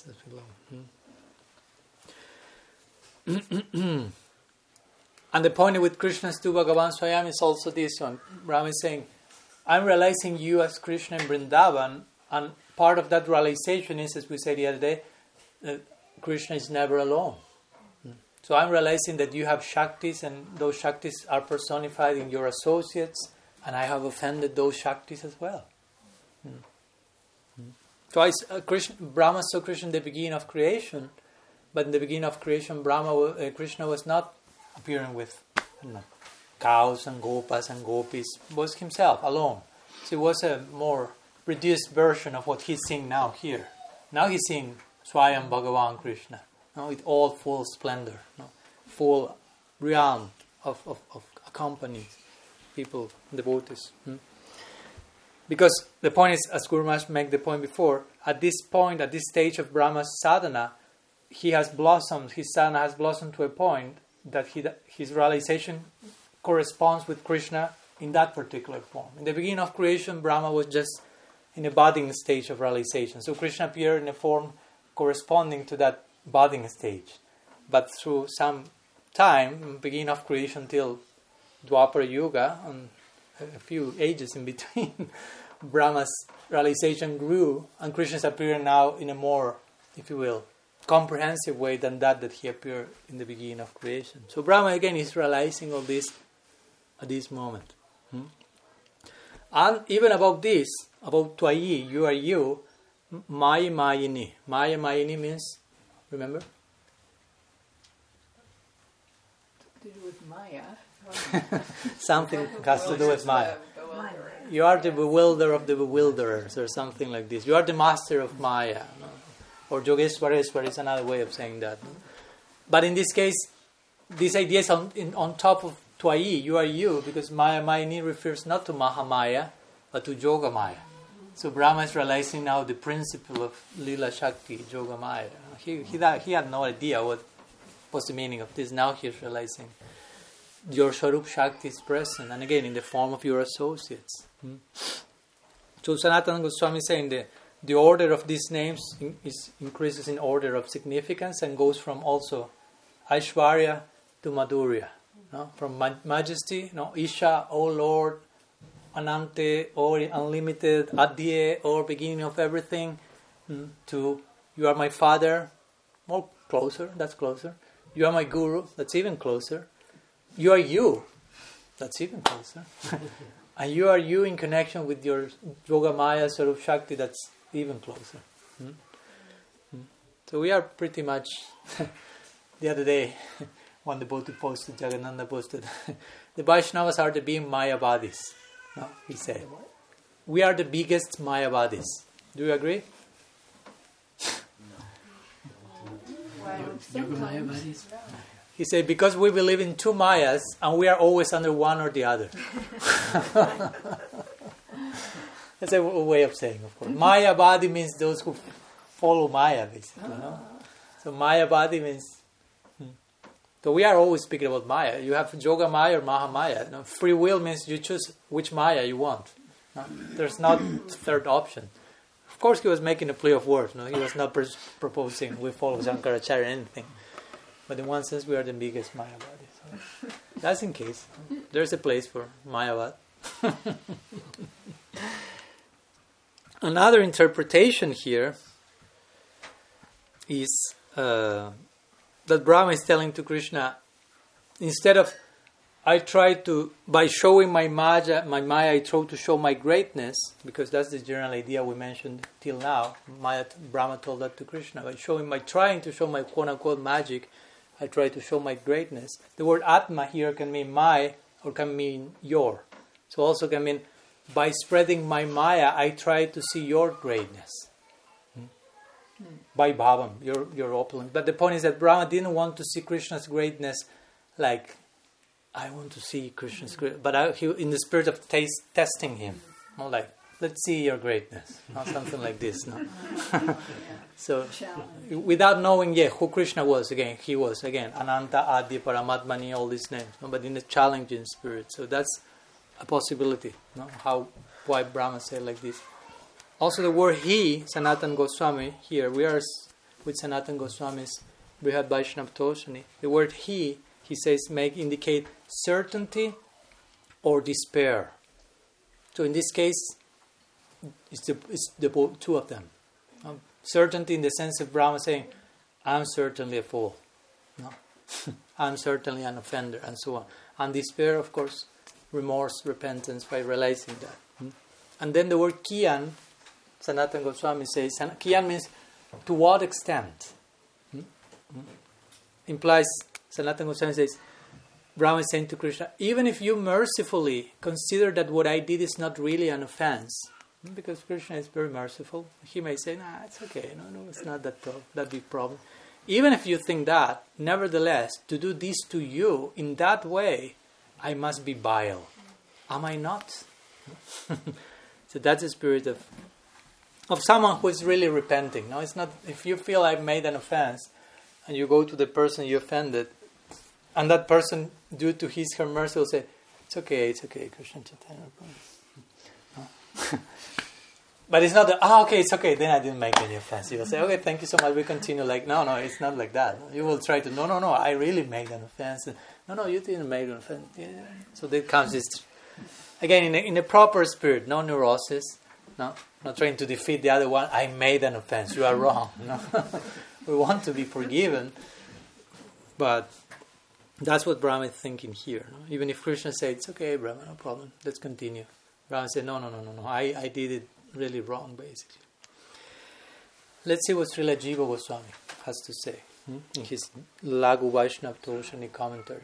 love. And the point with Krishnastu Bhagavan Swayam is also this one. Brahma is saying, I'm realizing you as Krishna in Vrindavan, and part of that realization is, as we said the other day, Krishna is never alone. So I'm realizing that you have Shaktis, and those Shaktis are personified in your associates, and I have offended those Shaktis as well. So Brahma saw Krishna in the beginning of creation, but in the beginning of creation, Krishna was not appearing with cows and gopas and gopis, was himself alone. So it was a more reduced version of what he's seeing now here. Now he's seeing Swayam Bhagavan Krishna, with all full splendor, full realm of accompanied people, devotees. Because the point is, as Guru Maharaj made the point before, at this point, at this stage of Brahma's sadhana, he has blossomed, his sadhana has blossomed to a point that his realization corresponds with Krishna in that particular form. In the beginning of creation, Brahma was just in a budding stage of realization. So Krishna appeared in a form corresponding to that budding stage. But through some time, beginning of creation till Dwapara Yuga, and a few ages in between, Brahma's realization grew, and Krishna is appearing now in a more, if you will, comprehensive way than that he appeared in the beginning of creation. So Brahma again is realizing all this at this moment. And even about this, about Twayi, you are you, Maya Mayini. Maya Mayini means, remember? To do with Maya. Something has to do with Maya. You are the bewilderer of the bewilderers, or something like this. You are the master of Maya. Or Yogeswareswar is another way of saying that. But in this case, this idea is on top of Twayi, you are you, because Maya Mayini refers not to Mahamaya, but to Yoga Maya. So Brahma is realizing now the principle of Lila Shakti, Yoga Maya. He had no idea what was the meaning of this. Now he is realizing your Swarup Shakti is present, and again in the form of your associates. So Sanatana Goswami is saying the order of these names increases in order of significance and goes from also Aishwarya to Madhurya. From majesty, Isha, O Lord, Anante, or unlimited, Adye, or beginning of everything, to you are my father, more closer, that's closer. You are my guru, that's even closer. You are you, that's even closer. And you are you in connection with your Yoga Maya, Swarup Shakti, that's even closer. So we are pretty much, the other day, one devotee posted, Jagannanda posted, the Vaishnavas are the big Mayavadis. No, he said. We are the biggest Mayavadis. Do you agree? He said, because we believe in two Mayas and we are always under one or the other. That's a way of saying, of course. Mayavadi means those who follow Maya, basically. So Mayavadi means... So we are always speaking about Maya. You have Yoga Maya or Mahamaya. Free will means you choose which Maya you want. There's not third option. Of course, he was making a play of words. He was not proposing we follow Shankaracharya or anything. But in one sense, we are the biggest Mayavadi. So that's in case. There's a place for Mayavad. Another interpretation here is that Brahma is telling to Krishna, instead of I try to, by showing my Maya, I try to show my greatness, because that's the general idea we mentioned till now. Brahma told that to Krishna. By trying to show my quote-unquote magic, I try to show my greatness. The word Atma here can mean my, or can mean your. So also can mean, by spreading my Maya, I try to see your greatness. By Bhavam, your opulence. But the point is that Brahma didn't want to see Krishna's greatness like, I want to see Krishna's greatness, but he, in the spirit of testing him. Not like, let's see your greatness. Not something like this. No? So, without knowing who Krishna was, he was Ananta, Adi, Paramatmani, all these names. No? But in a challenging spirit. So that's a possibility. No? Why Brahma said like this. Also the word he, Sanatana Goswami, here we are with Sanatana Goswami's Brihad Vaishnava Toshani. The word he says, indicate certainty or despair. So in this case, it's the two of them. Certainty in the sense of Brahma saying, I'm certainly a fool. No? I'm certainly an offender, and so on. And despair, of course, remorse, repentance, by realizing that. And then the word kiyan, Sanatana Goswami says, kiyan means to what extent? Implies, Sanatana Goswami says, Brahma is saying to Krishna, even if you mercifully consider that what I did is not really an offense, because Krishna is very merciful, he may say, nah, it's okay, no, it's not that big problem. Even if you think that, nevertheless, to do this to you in that way, I must be vile. Am I not? So that's the spirit of someone who is really repenting. No, it's not, if you feel I've made an offense, and you go to the person you offended, and that person, due to his her mercy, will say, it's okay, Krishna Chaitanya. But it's not that, okay, it's okay, then I didn't make any offense. You will say, okay, thank you so much, we continue. Like, no, it's not like that. You will try to, no, I really made an offense. No, you didn't make an offense. Yeah. So that comes this, again, in a proper spirit, no neurosis, no, not trying to defeat the other one. I made an offense, you are wrong. No. We want to be forgiven, but that's what Brahma is thinking here. No? Even if Krishna said, it's okay, Brahma, no problem, let's continue. Brahma said, no, I did it really wrong, basically. Let's see what Srila Jiva Goswami has to say in his Lagu Vaishnava Toshani commentary.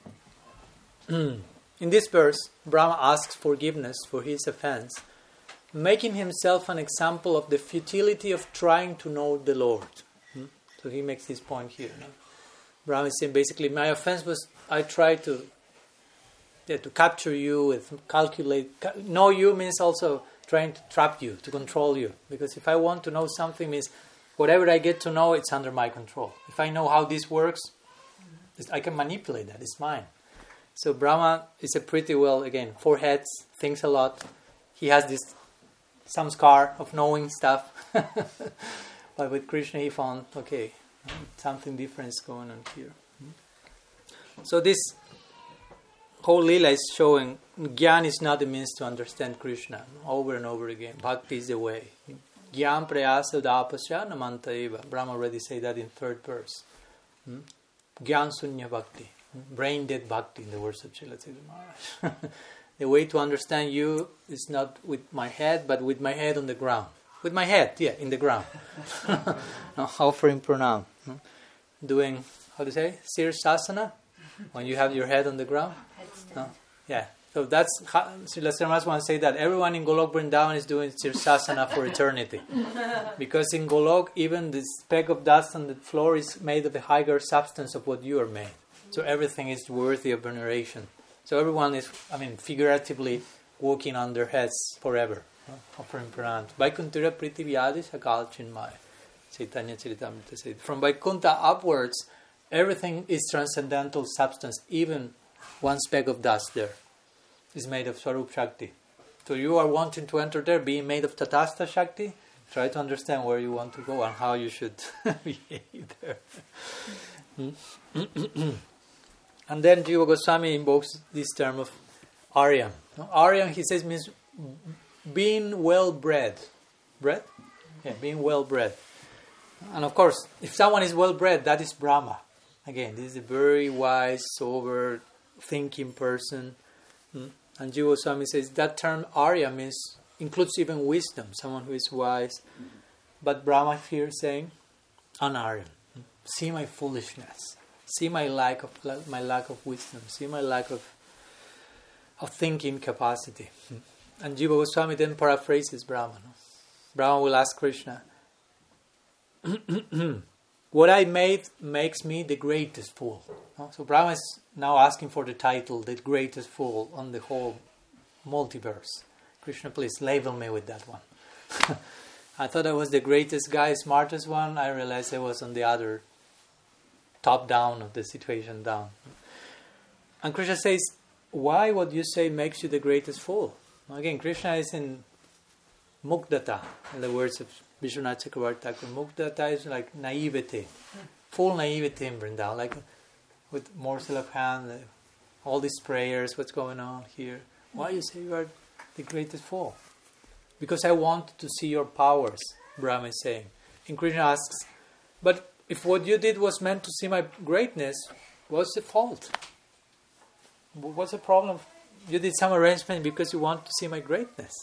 In this verse, Brahma asks forgiveness for his offense, making himself an example of the futility of trying to know the Lord. So he makes this point here. No? Brahma is saying basically, my offense was I tried to capture you, with calculate. Know you means also trying to trap you, to control you. Because if I want to know something, means whatever I get to know, it's under my control. If I know how this works, I can manipulate that. It's mine. So Brahma is a pretty well, again, 4 heads, thinks a lot. He has this samskar of knowing stuff. But with Krishna he found, okay, something different is going on here. So this whole Leela is showing Gyan is not the means to understand Krishna, over and over again. Bhakti is the way. Gyan prayasa dapasya namanta eva. Brahma already said that in 3rd verse. Gyan sunya bhakti. Brain dead bhakti, in the words of Srila Chaitanya Maharaj. The way to understand you is not with my head, but with my head on the ground. With my head, in the ground. Offering pranam. Doing, how to say, sirsasana, when you have your head on the ground. Yeah. So that's, Srila Srimas wants to say that everyone in Golok Vrindavan is doing sirsasana for eternity. Because in Golok, even the speck of dust on the floor is made of the higher substance of what you are made. So everything is worthy of veneration. So everyone is, figuratively walking on their heads forever. Offering pranam. Vaikuntha Prithiviyadi Sakal Chinmaya. Chaitanya Charitamrita said. From Vaikuntha upwards, everything is transcendental substance. Even one speck of dust there is made of Swarup Shakti. So you are wanting to enter there, being made of Tatastha Shakti, Try to understand where you want to go and how you should behave there. And then Jiva Goswami invokes this term of Aryan. Aryan, he says, means being well-bred. Bred? Yeah, being well-bred. And of course, if someone is well-bred, that is Brahma. Again, this is a very wise, sober, thinking person. And Jiva Goswami says that term Arya includes even wisdom, someone who is wise. But Brahma here is saying, Anaryan. See my foolishness. See my lack of wisdom. See my lack of thinking capacity. And Jiva Goswami then paraphrases Brahma. Brahma will ask Krishna, what I made makes me the greatest fool. So Brahma is now asking for the title, the greatest fool on the whole multiverse. Krishna, please label me with that one. I thought I was the greatest guy, smartest one. I realized I was on the other top down of the situation down. And Krishna says, why what you say makes you the greatest fool? Again, Krishna is in Mukdata, in the words of Vishwanath Chakravarti Thakur. Mukdata is like naivety, full naivety in Vrindavan, like with morsel of hand, all these prayers, what's going on here. Why you say you are the greatest fool? Because I want to see your powers, Brahma is saying. And Krishna asks, but if what you did was meant to see my greatness, what's the fault? What's the problem? You did some arrangement because you want to see my greatness.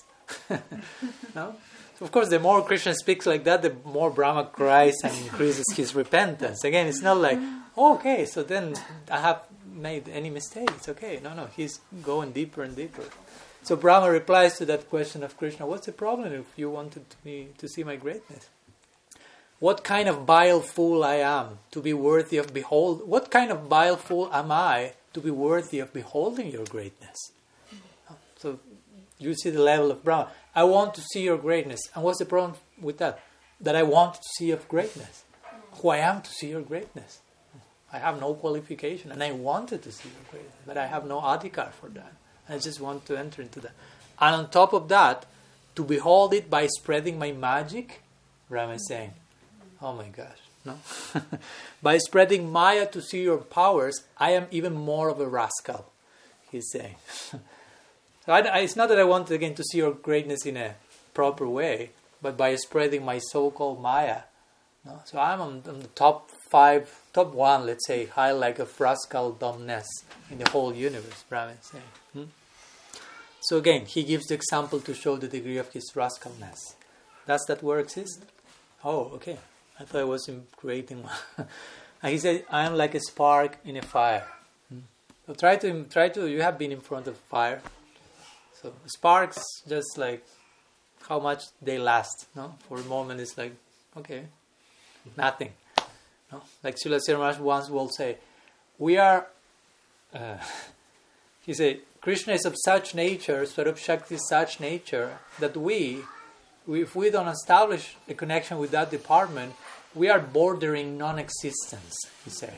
No? So of course, the more Krishna speaks like that, the more Brahma cries and increases his repentance. Again, it's not like, oh, okay, so then I have made any mistake. It's okay. No, he's going deeper and deeper. So Brahma replies to that question of Krishna, what's the problem if you wanted me to see my greatness? What kind of vile fool I am to be worthy of what kind of vile fool am I to be worthy of beholding your greatness? So you see the level of Brahma. I want to see your greatness. And what's the problem with that? That I want to see your greatness. Who I am to see your greatness. I have no qualification and I wanted to see your greatness, but I have no adhikar for that. I just want to enter into that. And on top of that, to behold it by spreading my magic, Brahma is saying, oh my gosh, no? By spreading Maya to see your powers, I am even more of a rascal, he's saying. So it's not that I want again to see your greatness in a proper way, but by spreading my so-called Maya. No? So I'm on the top one, let's say, high like of rascal dumbness in the whole universe, Brahma is saying. So again, he gives the example to show the degree of his rascalness. Does that word exist? Oh, okay. I thought I was creating one. And he said, I am like a spark in a fire. So try to, you have been in front of fire. So sparks, just like how much they last. No? For a moment it's like, okay, nothing. No? Like Srila Sri Maharaj once will say, we are, he said, Krishna is of such nature, Swarup Shakti is such nature, that if we don't establish a connection with that department, we are bordering non-existence, he said.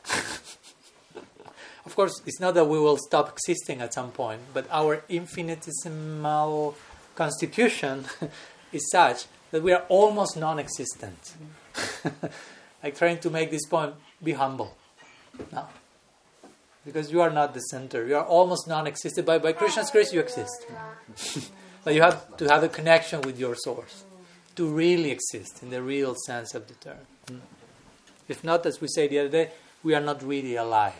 Of course, it's not that we will stop existing at some point, but our infinitesimal constitution is such that we are almost non-existent. Like trying to make this point, be humble. No. Because you are not the center. You are almost non-existent. By Krishna's grace, you exist. But you have to have a connection with your source to really exist in the real sense of the term. If not, as we said the other day, we are not really alive.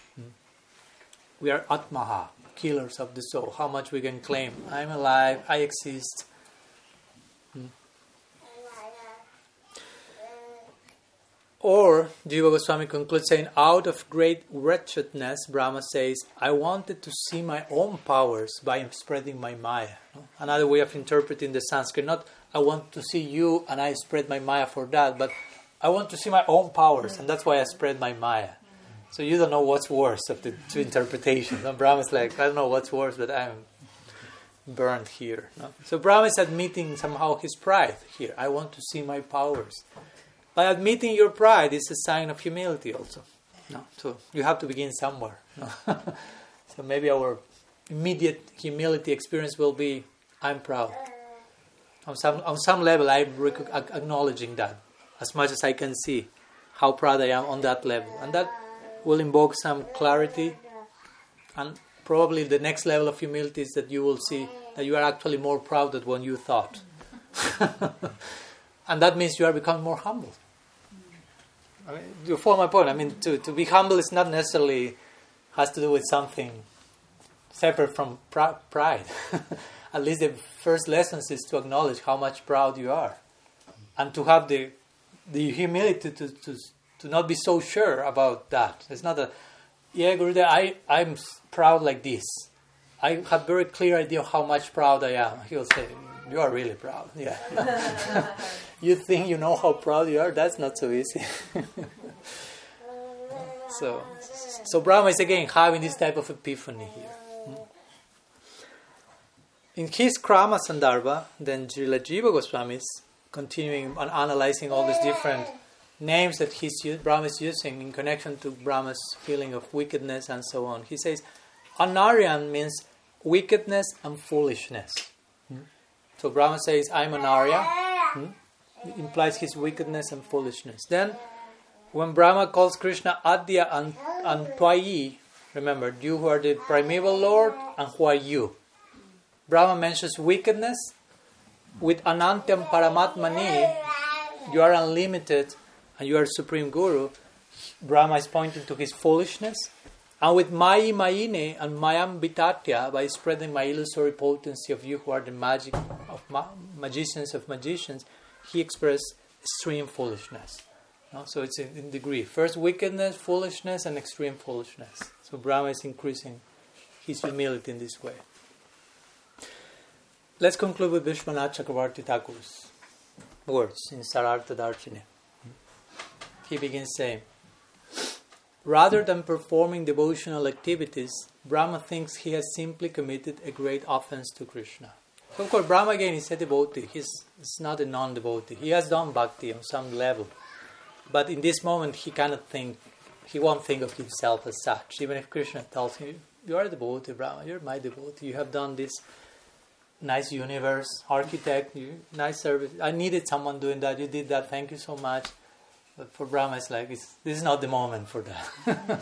We are Atmaha, killers of the soul. How much we can claim, I'm alive, I exist. Or, Jiva Goswami concludes saying, out of great wretchedness, Brahma says, I wanted to see my own powers by spreading my Maya. Another way of interpreting the Sanskrit, not I want to see you and I spread my Maya for that, but I want to see my own powers and that's why I spread my Maya. So you don't know what's worse of the two interpretations. And Brahma's like, I don't know what's worse, but I'm burned here. No? So Brahma is admitting somehow his pride here. I want to see my powers. By admitting your pride is a sign of humility also. No? So you have to begin somewhere. No? So maybe our immediate humility experience will be, I'm proud. On some level, I'm acknowledging that as much as I can see how proud I am on that level, and that will invoke some clarity. And probably the next level of humility is that you will see that you are actually more proud than what you thought, and that means you are becoming more humble. I mean, you follow my point? I mean, to be humble is not necessarily has to do with something separate from pride. At least the first lessons is to acknowledge how much proud you are, and to have the humility to not be so sure about that. It's not a, yeah, Gurudev, I'm proud like this. I have very clear idea of how much proud I am. He'll say, you are really proud. Yeah. You think you know how proud you are? That's not so easy. So Brahma is again having this type of epiphany here. In his Krama Sandarbha, then Srila Jiva Goswami is continuing and analyzing all these different names that Brahma is using in connection to Brahma's feeling of wickedness and so on. He says, Anaryan means wickedness and foolishness. So Brahma says, I'm an Arya. It implies his wickedness and foolishness. Then, when Brahma calls Krishna Adya and Twayi, remember, you who are the primeval Lord, and who are you? Brahma mentions wickedness. With Anantyam Paramatmani, you are unlimited and you are Supreme Guru. Brahma is pointing to his foolishness. And with Mayi Mayine and Mayam Bitatya, by spreading my illusory potency of you who are the magic of magicians, he expressed extreme foolishness. No? So it's in degree. First wickedness, foolishness, and extreme foolishness. So Brahma is increasing his humility in this way. Let's conclude with Vishwanath Chakravarti Thakur's words in Sarartha Darshini. He begins saying, rather than performing devotional activities, Brahma thinks he has simply committed a great offense to Krishna. So of course, Brahma again is a devotee. He's not a non-devotee. He has done bhakti on some level. But in this moment, he won't think of himself as such. Even if Krishna tells him, you are a devotee, Brahma, you're my devotee. You have done this nice universe, architect, nice service. I needed someone doing that. You did that. Thank you so much. But for Brahma, it's like, this is not the moment for that.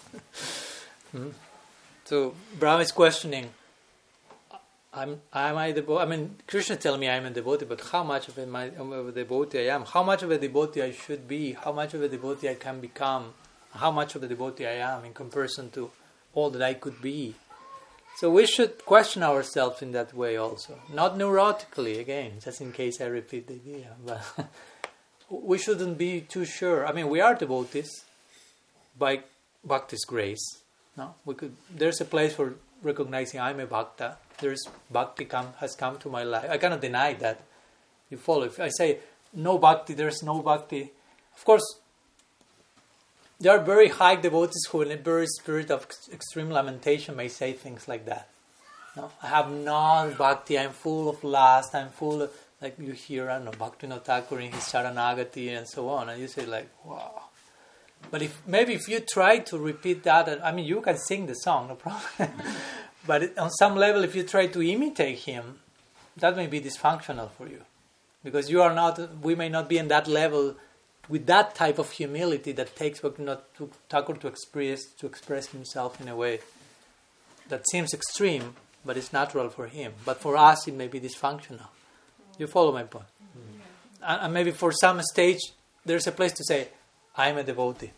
So Brahma is questioning, am I devotee? I mean, Krishna is telling me I'm a devotee, but how much of a devotee I am? How much of a devotee I should be? How much of a devotee I can become? How much of a devotee I am in comparison to all that I could be? So we should question ourselves in that way also. Not neurotically, again, just in case I repeat the idea. But we shouldn't be too sure. I mean, we are devotees by Bhakti's grace. No, there's a place for recognizing I'm a Bhakta. There's Bhakti has come to my life. I cannot deny that. You follow. If I say no Bhakti, there's no Bhakti. Of course, there are very high devotees who in a very spirit of extreme lamentation may say things like that. No? I have no bhakti, I'm full of lust, I'm full of, like you hear, I don't know, Bhaktivinoda Thakur in his Sharanagati and so on, and you say like, wow. But if you try to repeat that, I mean, you can sing the song, no problem. But on some level, if you try to imitate him, that may be dysfunctional for you. Because we may not be in that level with that type of humility that takes Thakur to express himself in a way that seems extreme, but it's natural for him. But for us, it may be dysfunctional. You follow my point? Mm-hmm. And maybe for some stage, there's a place to say, I'm a devotee.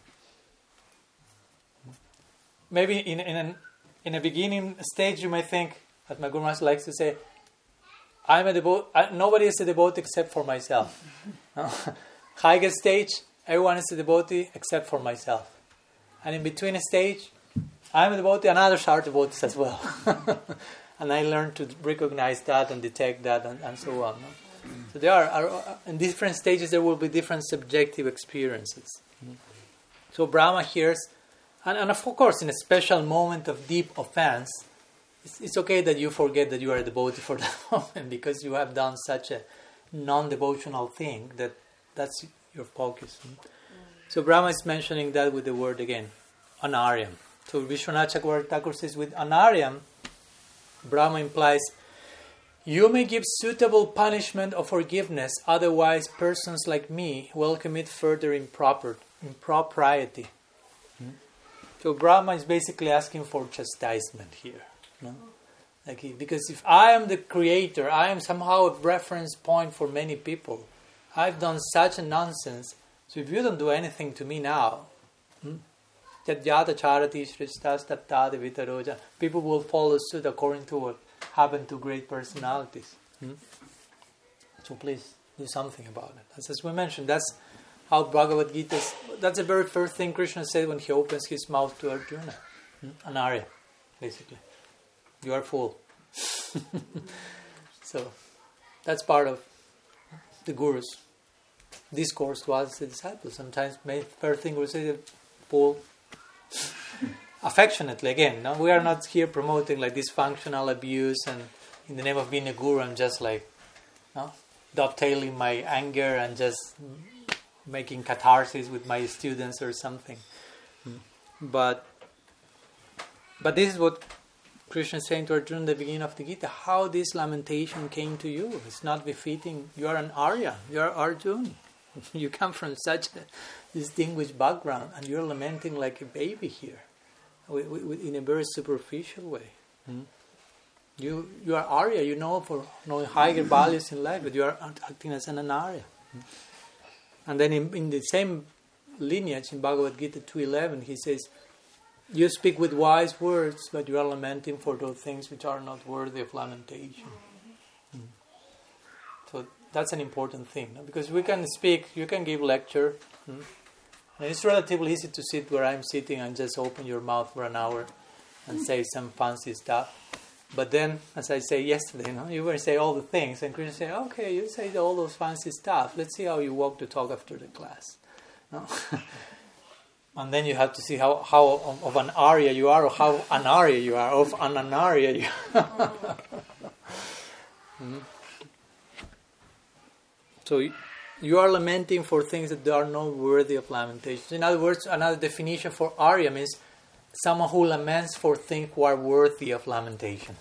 Maybe in a beginning stage, you may think, as my Guru Maharaj likes to say, I'm a devotee. Nobody is a devotee except for myself. Highest stage, everyone is a devotee except for myself. And in between a stage, I'm a devotee and others are devotees as well. And I learned to recognize that and detect that and so on. No? So there are in different stages there will be different subjective experiences. So Brahma hears, and of course in a special moment of deep offense, it's okay that you forget that you are a devotee for that moment because you have done such a non-devotional thing that's your focus. So Brahma is mentioning that with the word again, Anaryam. So Vishwanath Chakravarti Thakur says with Anaryam, Brahma implies You may give suitable punishment or forgiveness, otherwise persons like me will commit further impropriety. So Brahma is basically asking for chastisement here. No? Because if I am the creator, I am somehow a reference point for many people. I've done such a nonsense, so if you don't do anything to me now, people will follow suit according to what happened to great personalities. So please do something about it. As we mentioned, that's how Bhagavad Gita, that's the very first thing Krishna said when he opens his mouth to Arjuna. An Arya, basically. You are full. So that's part of the Guru's discourse to us, the disciples. Sometimes first thing we say, full. Affectionately, again, no? We are not here promoting like dysfunctional abuse and in the name of being a guru I'm just dovetailing my anger and just making catharsis with my students or something. But this is what Krishna is saying to Arjuna at the beginning of the Gita, how this lamentation came to you. It's not befitting. You are an Arya, you are Arjuna. You come from such a distinguished background and you're lamenting like a baby here. In a very superficial way. You are Arya, you know, for knowing higher values in life, but you are acting as an Arya. And then in the same lineage, in Bhagavad Gita 2.11, he says, you speak with wise words, but you are lamenting for those things which are not worthy of lamentation. So that's an important thing, no? Because we can speak, you can give lecture, and it's relatively easy to sit where I'm sitting and just open your mouth for an hour and say some fancy stuff. But then, as I said yesterday, you will say all the things, and Krishna say, okay, you say all those fancy stuff. Let's see how you walk to talk after the class. No? And then you have to see how of an Arya you are, or how an Arya you are, of an Anarya you are. So you are lamenting for things that are not worthy of lamentation. In other words, another definition for Arya means someone who laments for things who are worthy of lamentation.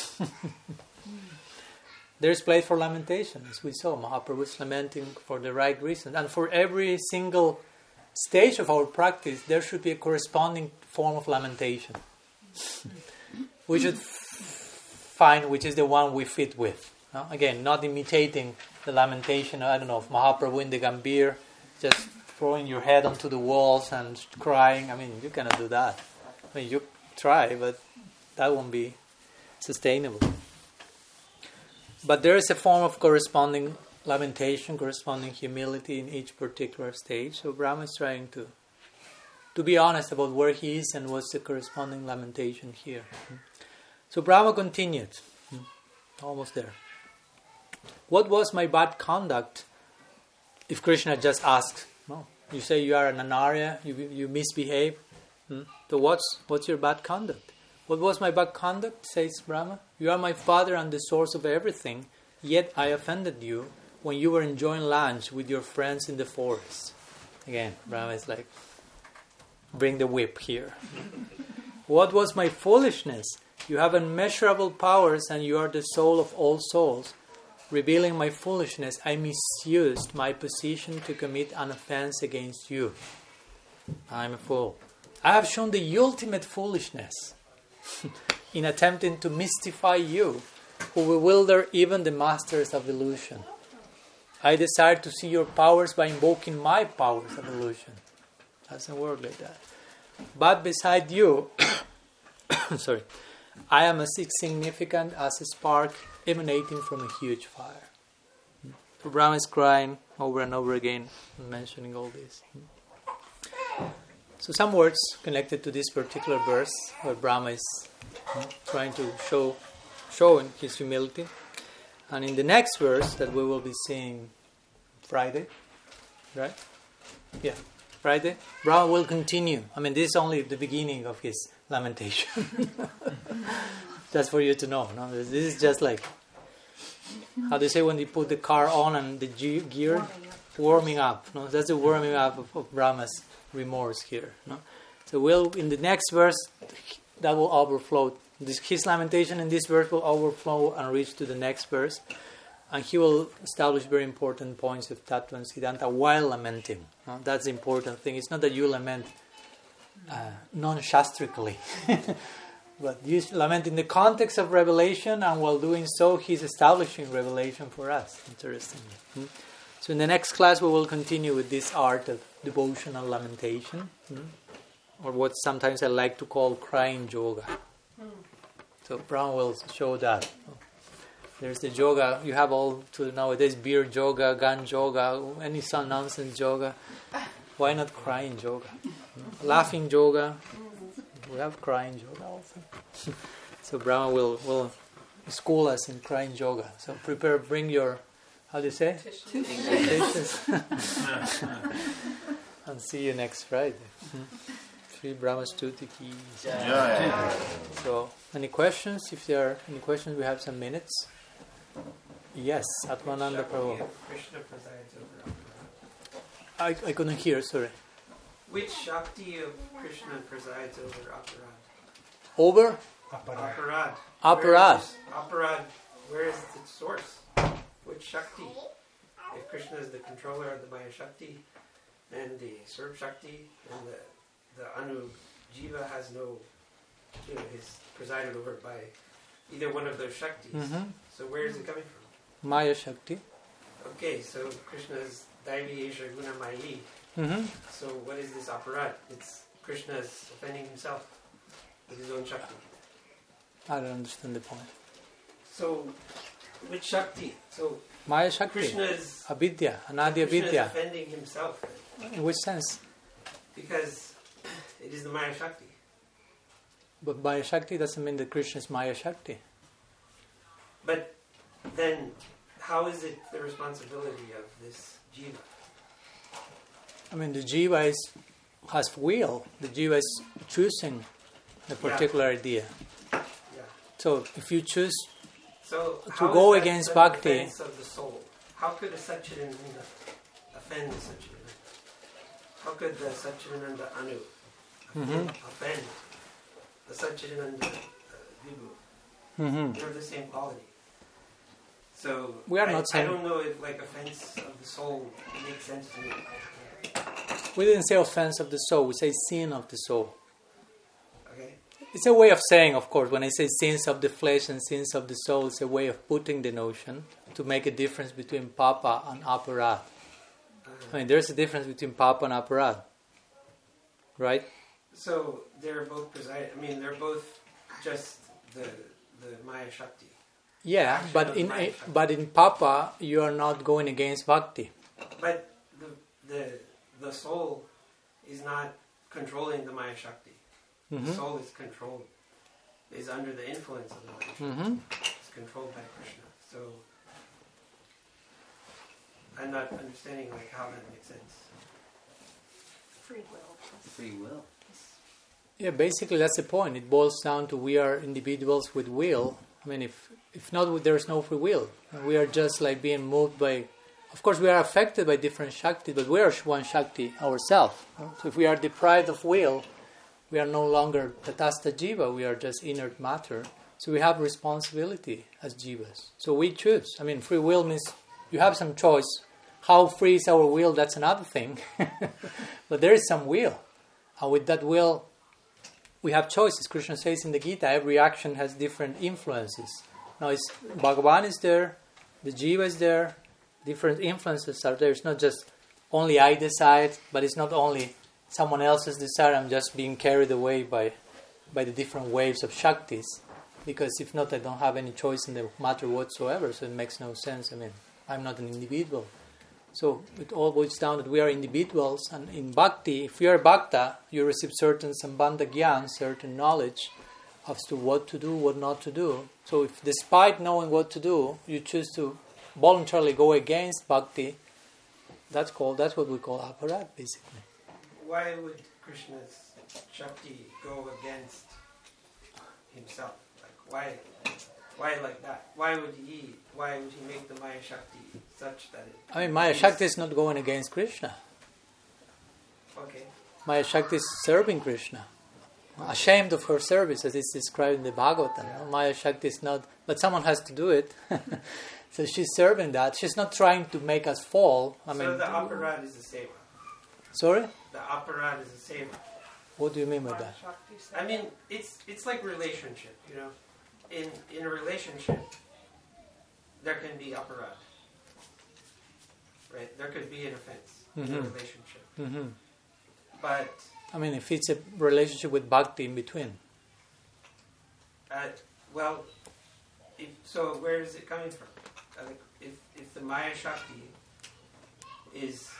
There's place for lamentation, as we saw. Mahaprabhu is lamenting for the right reason. And for every single stage of our practice, there should be a corresponding form of lamentation. We should find which is the one we fit with. No? Again, not imitating the lamentation, of Mahaprabhu in the Gambhir, just throwing your head onto the walls and crying. You cannot do that. You try, but that won't be sustainable. But there is a form of corresponding lamentation, corresponding humility in each particular stage. So Brahma is trying to be honest about where he is and what's the corresponding lamentation here. So Brahma continued. Almost there. What was my bad conduct? If Krishna just asked, no, you say you are an Anarya, you misbehave. So what's your bad conduct? What was my bad conduct? Says Brahma. You are my father and the source of everything, yet I offended you when you were enjoying lunch with your friends in the forest. Again, Brahma is like, bring the whip here. What was my foolishness? You have immeasurable powers and you are the soul of all souls. Revealing my foolishness, I misused my position to commit an offense against you. I am a fool. I have shown the ultimate foolishness in attempting to mystify you, who bewilder even the masters of illusion. I desire to see your powers by invoking my powers of illusion. Doesn't work like that. But beside you, I am as insignificant as a spark emanating from a huge fire. So Brahma is crying over and over again, mentioning all this. So some words connected to this particular verse, where Brahma is trying to show his humility. And in the next verse that we will be seeing Friday, right? Yeah, Friday. Brahma will continue. This is only the beginning of his lamentation. Just for you to know. No? This is just like, how they say when they put the car on and the gear, warming up. No? That's the warming up of Brahma's remorse here. No? So in the next verse, that will overflow. His lamentation in this verse will overflow and reach to the next verse. And he will establish very important points of Tattva and Siddhanta while lamenting. That's the important thing. It's not that you lament non-shastrically, but you lament in the context of revelation, and while doing so, he's establishing revelation for us, interestingly. So in the next class, we will continue with this art of devotional lamentation, or what sometimes I like to call crying yoga. So Brown will show that. There's the yoga, you have all to nowadays, beard yoga, gun yoga, any nonsense yoga. Why not crying yoga? Laughing yoga. We have crying yoga also. So Brahma will school us in crying yoga. So bring your, how do you say? Tissues. And see you next Friday. Sri Brahma Stuti ki. So, any questions? If there are any questions, we have some minutes. Yes, Atmananda Prabhu. Krishna presides over Aparad. I couldn't hear, sorry. Which Shakti of Krishna presides over Aparad? Over? Aparad. Aparad. Aparad, where is its source? Which Shakti? If Krishna is the controller of the Maya Shakti and the Sarv Shakti, and the Anu Jiva has no, is presided over by either one of those Shaktis. Mm-hmm. So where is it coming from? Maya Shakti. Okay, so Krishna is Daivi Esha Guna Mayi. Mm-hmm. So what is this Aparad? It's Krishna is offending himself with his own Shakti. I don't understand the point. So, which Shakti? So Maya Shakti. Krishna is Avidya, Anadi Krishna is Avidya. offending himself In which sense? because it is the Maya Shakti. But Maya Shakti doesn't mean that Krishna is Maya Shakti. But then, how is it the responsibility of this Jiva? I mean, the Jiva has will. The Jiva is choosing a particular idea. Yeah. So, if you choose So to how go is that against the bhakti. defense of the soul? How could a Satchidananda offend the Satchidananda? How could the Satchidananda Anu offend the Satchidananda Vibhu? Mm-hmm. They're the same quality. So We are not I saying- don't know if offense of the soul makes sense to me. We didn't say offense of the soul, we say sin of the soul. Okay? It's a way of saying, of course, when I say sins of the flesh and sins of the soul, it's a way of putting the notion to make a difference between papa and aparad. I mean, there's a difference between papa and aparad. Right? So they're both they're both just the Maya Shakti. Yeah, Action but of in Maya Shakti. but in papa, you are not going against bhakti. But the soul is not controlling the Maya Shakti. The soul is controlled, is under the influence of the Maya Shakti. Mm-hmm. It's controlled by Krishna. So I'm not understanding how that makes sense. Free will. Free will. Yeah, basically that's the point. It boils down to we are individuals with will. I mean, if not, there is no free will. And we are just like being moved by... Of course, we are affected by different Shakti, but we are one Shakti ourselves. So if we are deprived of will, we are no longer Tatastha Jiva, we are just inert matter. So we have responsibility as Jivas. So we choose. I mean, free will means you have some choice. How free is our will, that's another thing. But there is some will. And with that will, we have choices. Krishna says in the Gita, every action has different influences. Now, Bhagavan is there, the Jiva is there, different influences are there. It's not just only I decide, but it's not only someone else's desire. I'm just being carried away by the different waves of Shaktis. Because if not, I don't have any choice in the matter whatsoever, so it makes no sense. I mean, I'm not an individual. So it all boils down that we are individuals, and in bhakti, if you are bhakta, you receive certain sambandha gyan, certain knowledge as to what to do, what not to do. So if despite knowing what to do, you choose to voluntarily go against bhakti, that's what we call aparad, basically. Why would Krishna's Shakti go against himself? Why like that? Why would he make the Maya Shakti such that it... I mean, Maya Shakti is not going against Krishna. Okay. Maya Shakti is serving Krishna. ashamed of her service, as it's described in the Bhagavatam. Yeah. Maya Shakti is not, but someone has to do it. So she's serving that. She's not trying to make us fall. So the aparad is the seva. Sorry? The aparad is the seva. What do you mean by that? I mean, it's like relationship, you know. In a relationship, there can be aparad. Right? There could be an offense in a relationship. Mm-hmm. But I mean, if it's a relationship with bhakti in between. well, so where is it coming from? If the Maya Shakti is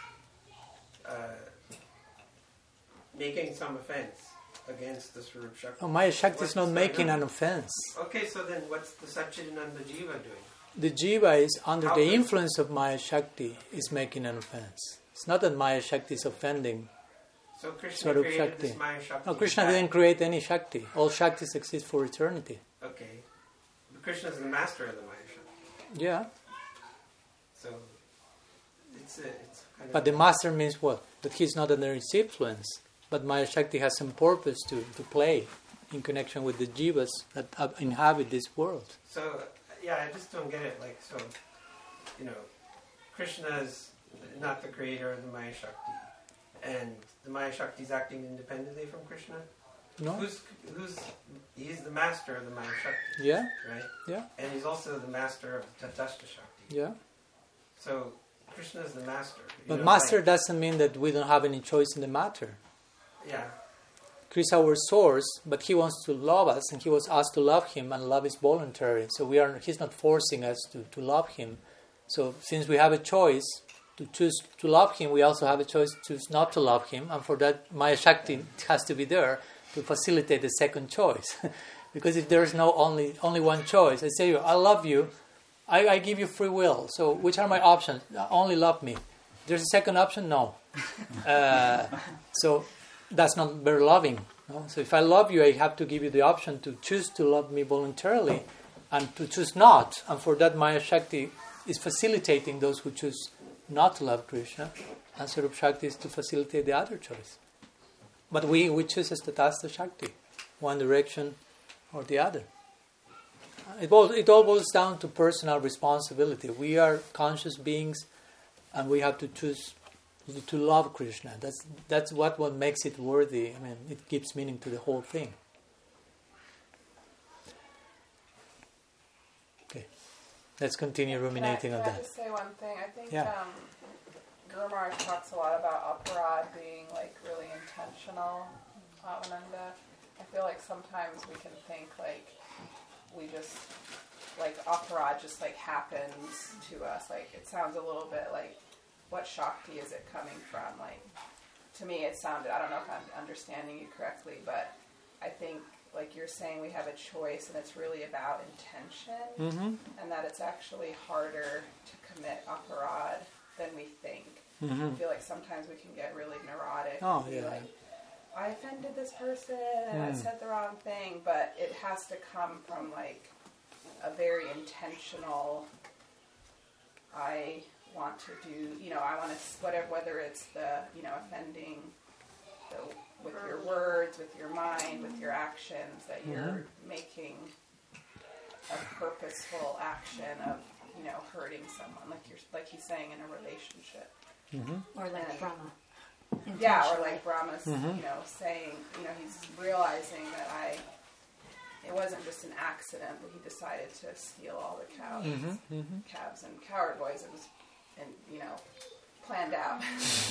making some offense against the Swarup Shakti. Oh, Maya Shakti is not what's making going on? an offense. Okay, so then what's the Satchidananda Jiva doing? The jiva is under How the could- influence of Maya Shakti is making an offense. It's not that Maya Shakti is offending. So Krishna Swarup created Shakti. this Maya Shakti. No, Krishna didn't create any Shakti. All Shaktis exist for eternity. Okay. But Krishna is the master of the Maya Shakti. Yeah. So it's kind But the master means what? That he's not under his influence. But Maya Shakti has some purpose to play in connection with the jivas that inhabit this world. So, yeah, I just don't get it. Like, so, you know, Krishna is not the creator of the Maya Shakti. And the Maya Shakti is acting independently from Krishna. No? He's the master of the Maya Shakti, Yeah? right? Yeah? And he's also the master of the Tatastha Shakti. Yeah? So, Krishna is the master. You But know, master like- doesn't mean that we don't have any choice in the matter. yeah. Krishna is our source, but he wants to love us, and he wants us to love him, and love is voluntary. So he's not forcing us to love him. So since we have a choice to choose to love him, we also have a choice to choose not to love him, and for that Maya Shakti has to be there to facilitate the second choice. Because if there is no only one choice, I say, I love you, I give you free will. So which are my options? Only love me. There's a second option? No. So that's not very loving. No? So if I love you, I have to give you the option to choose to love me voluntarily and to choose not. And for that, Maya Shakti is facilitating those who choose not to love Krishna. And Swarup Shakti is to facilitate the other choice. But we choose as Tatastha Shakti, one direction or the other. It all boils down to personal responsibility. We are conscious beings and we have to choose to love Krishna. That's what makes it worthy. I mean, it gives meaning to the whole thing. Okay, let's continue ruminating on Can I that. just say one thing? I think Yeah. Guru Maharaj talks a lot about aparad being like really intentional. Avananda. I feel like sometimes we can think like we just like aparad just like happens to us. Like it sounds a little bit like, what Shakti is it coming from? Like, to me it sounded, I don't know if I'm understanding you correctly, but I think like you're saying we have a choice and it's really about intention, and that it's actually harder to commit aparad than we think. I feel like sometimes we can get really neurotic Oh, and be yeah. like, I offended this person and I said the wrong thing, but it has to come from like a very intentional, I want to do, I want to, whether it's the, offending with your words, with your mind, with your actions, that you're making a purposeful action of, hurting someone, like he's saying in a relationship. Or like Brahma. Yeah, or like Brahma's, saying, he's realizing that it wasn't just an accident that he decided to steal all the calves and coward boys. It was, planned out.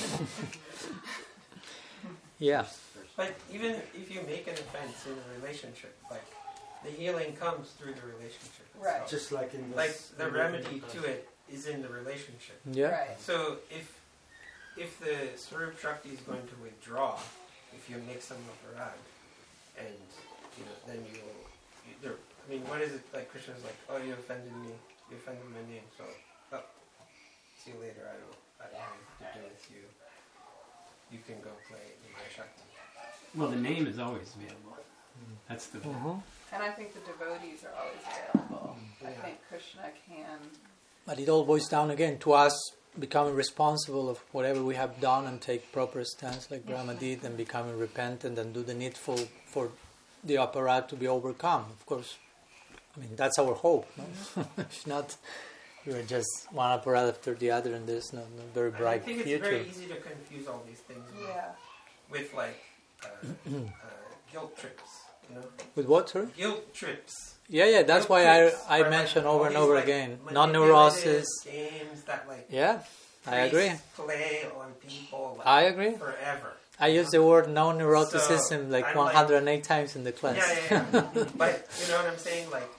Yeah. But even if you make an offense in a relationship, like the healing comes through the relationship itself. Right. Just like in this, Like the remedy to it is in the relationship. Yeah. Right. So if the Swarup Shakti is going to withdraw, if you make some aparad, and then what is it like? Krishna's like, oh, you offended me, you offended my name, so see you later. I don't have anything to do with you. You can go play in my Shakti. Well, the name is always available. That's the And I think the devotees are always available. I Yeah. think Krishna can... But it all boils down again to us becoming responsible of whatever we have done and take proper stance like Brahma did, and becoming repentant and do the needful for the aparat to be overcome. Of course, I mean, that's our hope. No? It's not you're just one aparat after the other and there's no very bright future. I think it's very easy to confuse all these things with like guilt trips, you know? With what, sir? Guilt trips. Yeah, that's Guilt why trips I are mention like over and all over these, again. like, Non-neurosis. games that like I agree. play on people like, I agree. forever. I use the word non-neuroticism So, like I'm 108 times in the class. Yeah. But you know what I'm saying? Like,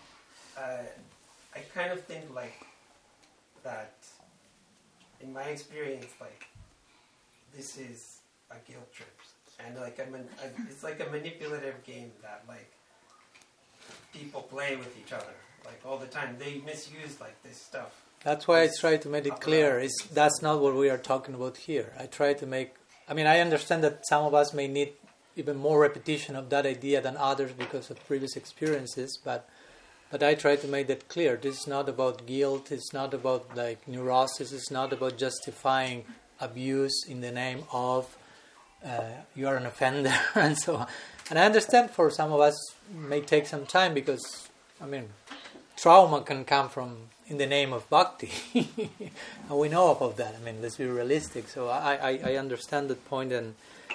I kind of think like that. In my experience, like this is a guilt trip, and like it's like a manipulative game that like people play with each other like all the time. They misuse like this stuff. That's why I try to make it clear. That's not what we are talking about here. I try to make... I mean, I understand that some of us may need even more repetition of that idea than others because of previous experiences, but I try to make that clear. This is not about guilt. It's not about like neurosis. It's not about justifying abuse in the name of you are an offender and so on. And I understand for some of us it may take some time because, I mean, trauma can come from in the name of bhakti. And we know about that. I mean, let's be realistic. So I understand that point, and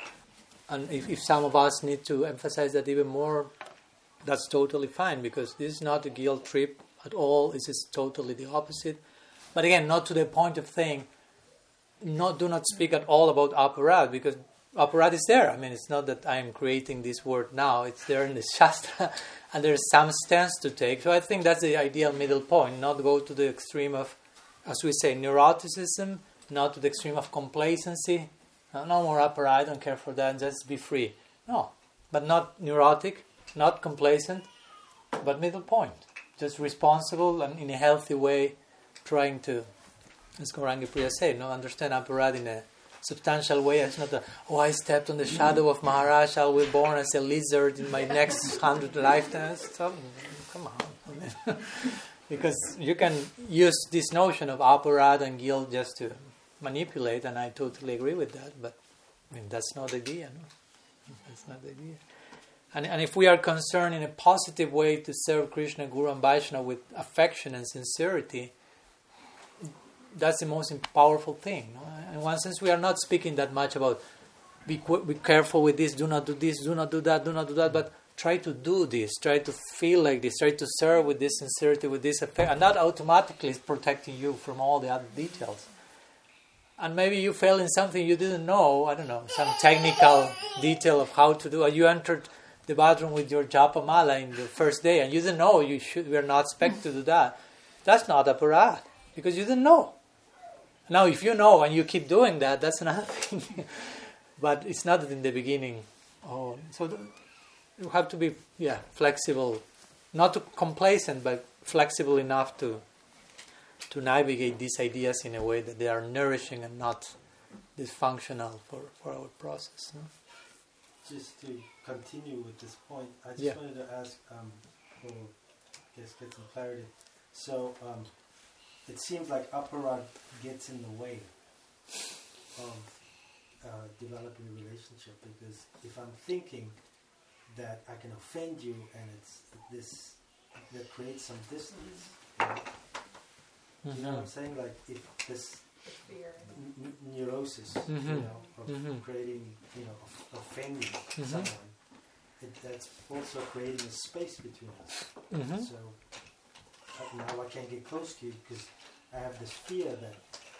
if some of us need to emphasize that even more, that's totally fine, because this is not a guilt trip at all. This is totally the opposite. But again, not to the point of saying, do not speak at all about aparat, because aparat is there. I mean, it's not that I'm creating this word now. It's there in the Shastra, and there's some stance to take. So I think that's the ideal middle point, not go to the extreme of, as we say, neuroticism, not to the extreme of complacency. No more aparat, I don't care for that, just be free. No, but not neurotic, not complacent, but middle point. Just responsible and in a healthy way, trying to, as Gaurangi Priya said, understand aparat in a substantial way. It's not I stepped on the shadow of Maharaj, I'll be born as a lizard in my next 100 lifetimes. So, come on. Because you can use this notion of aparat and guilt just to manipulate, and I totally agree with that, but I mean, that's not the idea, no? That's not the idea. And if we are concerned in a positive way to serve Krishna, Guru and Vaishnava with affection and sincerity, that's the most powerful thing. No? In one sense, we are not speaking that much about be careful with this, do not do this, do not do that, but try to do this, try to feel like this, try to serve with this sincerity, with this affection, and that automatically is protecting you from all the other details. And maybe you fell in something you didn't know, I don't know, some technical detail of how to do it. You entered the bathroom with your japa mala in the first day, and you didn't know we are not expected to do that. That's not aparat, because you didn't know. Now, if you know and you keep doing that, that's another thing. But it's not in the beginning. So you have to be flexible, not too complacent, but flexible enough to navigate these ideas in a way that they are nourishing and not dysfunctional for our process. No? Just to continue with this point, I just wanted to ask, for get some clarity. So it seems like aparat gets in the way of developing a relationship, because if I'm thinking that I can offend you and it's this that creates some distance, you know what I'm saying? Like if this neurosis, of creating, offending someone, that's also creating a space between us. So now I can't get close to you because I have this fear that,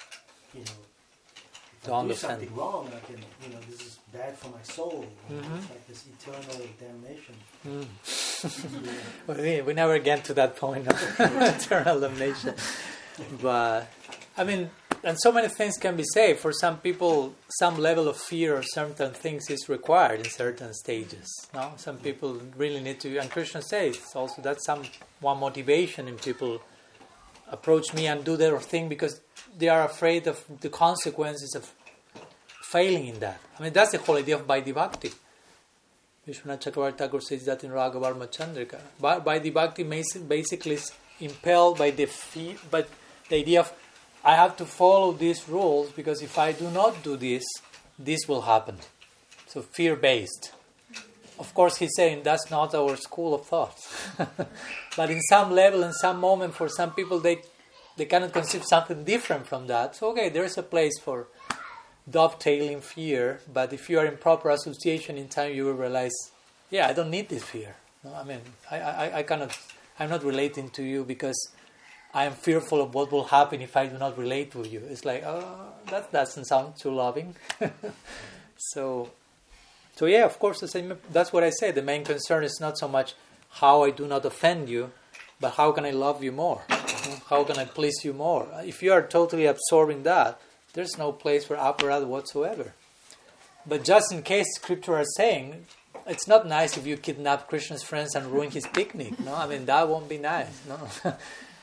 if I do something wrong, I can, this is bad for my soul. It's like this eternal damnation. Well, we never get to that point of eternal damnation. But, I mean, and so many things can be said. For some people, some level of fear of certain things is required in certain stages. No, some people really need to, and Krishna says also that's one motivation in people approach me and do their thing because they are afraid of the consequences of failing in that. I mean, that's the whole idea of Vaidhi Bhakti. Vishwanath Chakravarti Thakur says that in Raghavarma Chandrika. Vaidhi Bhakti basically is impelled by the fear, but the idea of I have to follow these rules because if I do not do this, this will happen. So fear-based. Of course, he's saying that's not our school of thought. But in some level, in some moment, for some people, they cannot conceive something different from that. So, okay, there's a place for dovetailing fear, but if you are in proper association in time, you will realize, yeah, I don't need this fear. No, I mean, I cannot, I'm not relating to you because I am fearful of what will happen if I do not relate with you. It's like, oh, that doesn't sound too loving. So yeah, of course, that's what I say. The main concern is not so much how I do not offend you, but how can I love you more? How can I please you more? If you are totally absorbing that, there's no place for aparad whatsoever. But just in case Scripture are saying, it's not nice if you kidnap Krishna's friends and ruin his picnic. No, I mean, that won't be nice. No.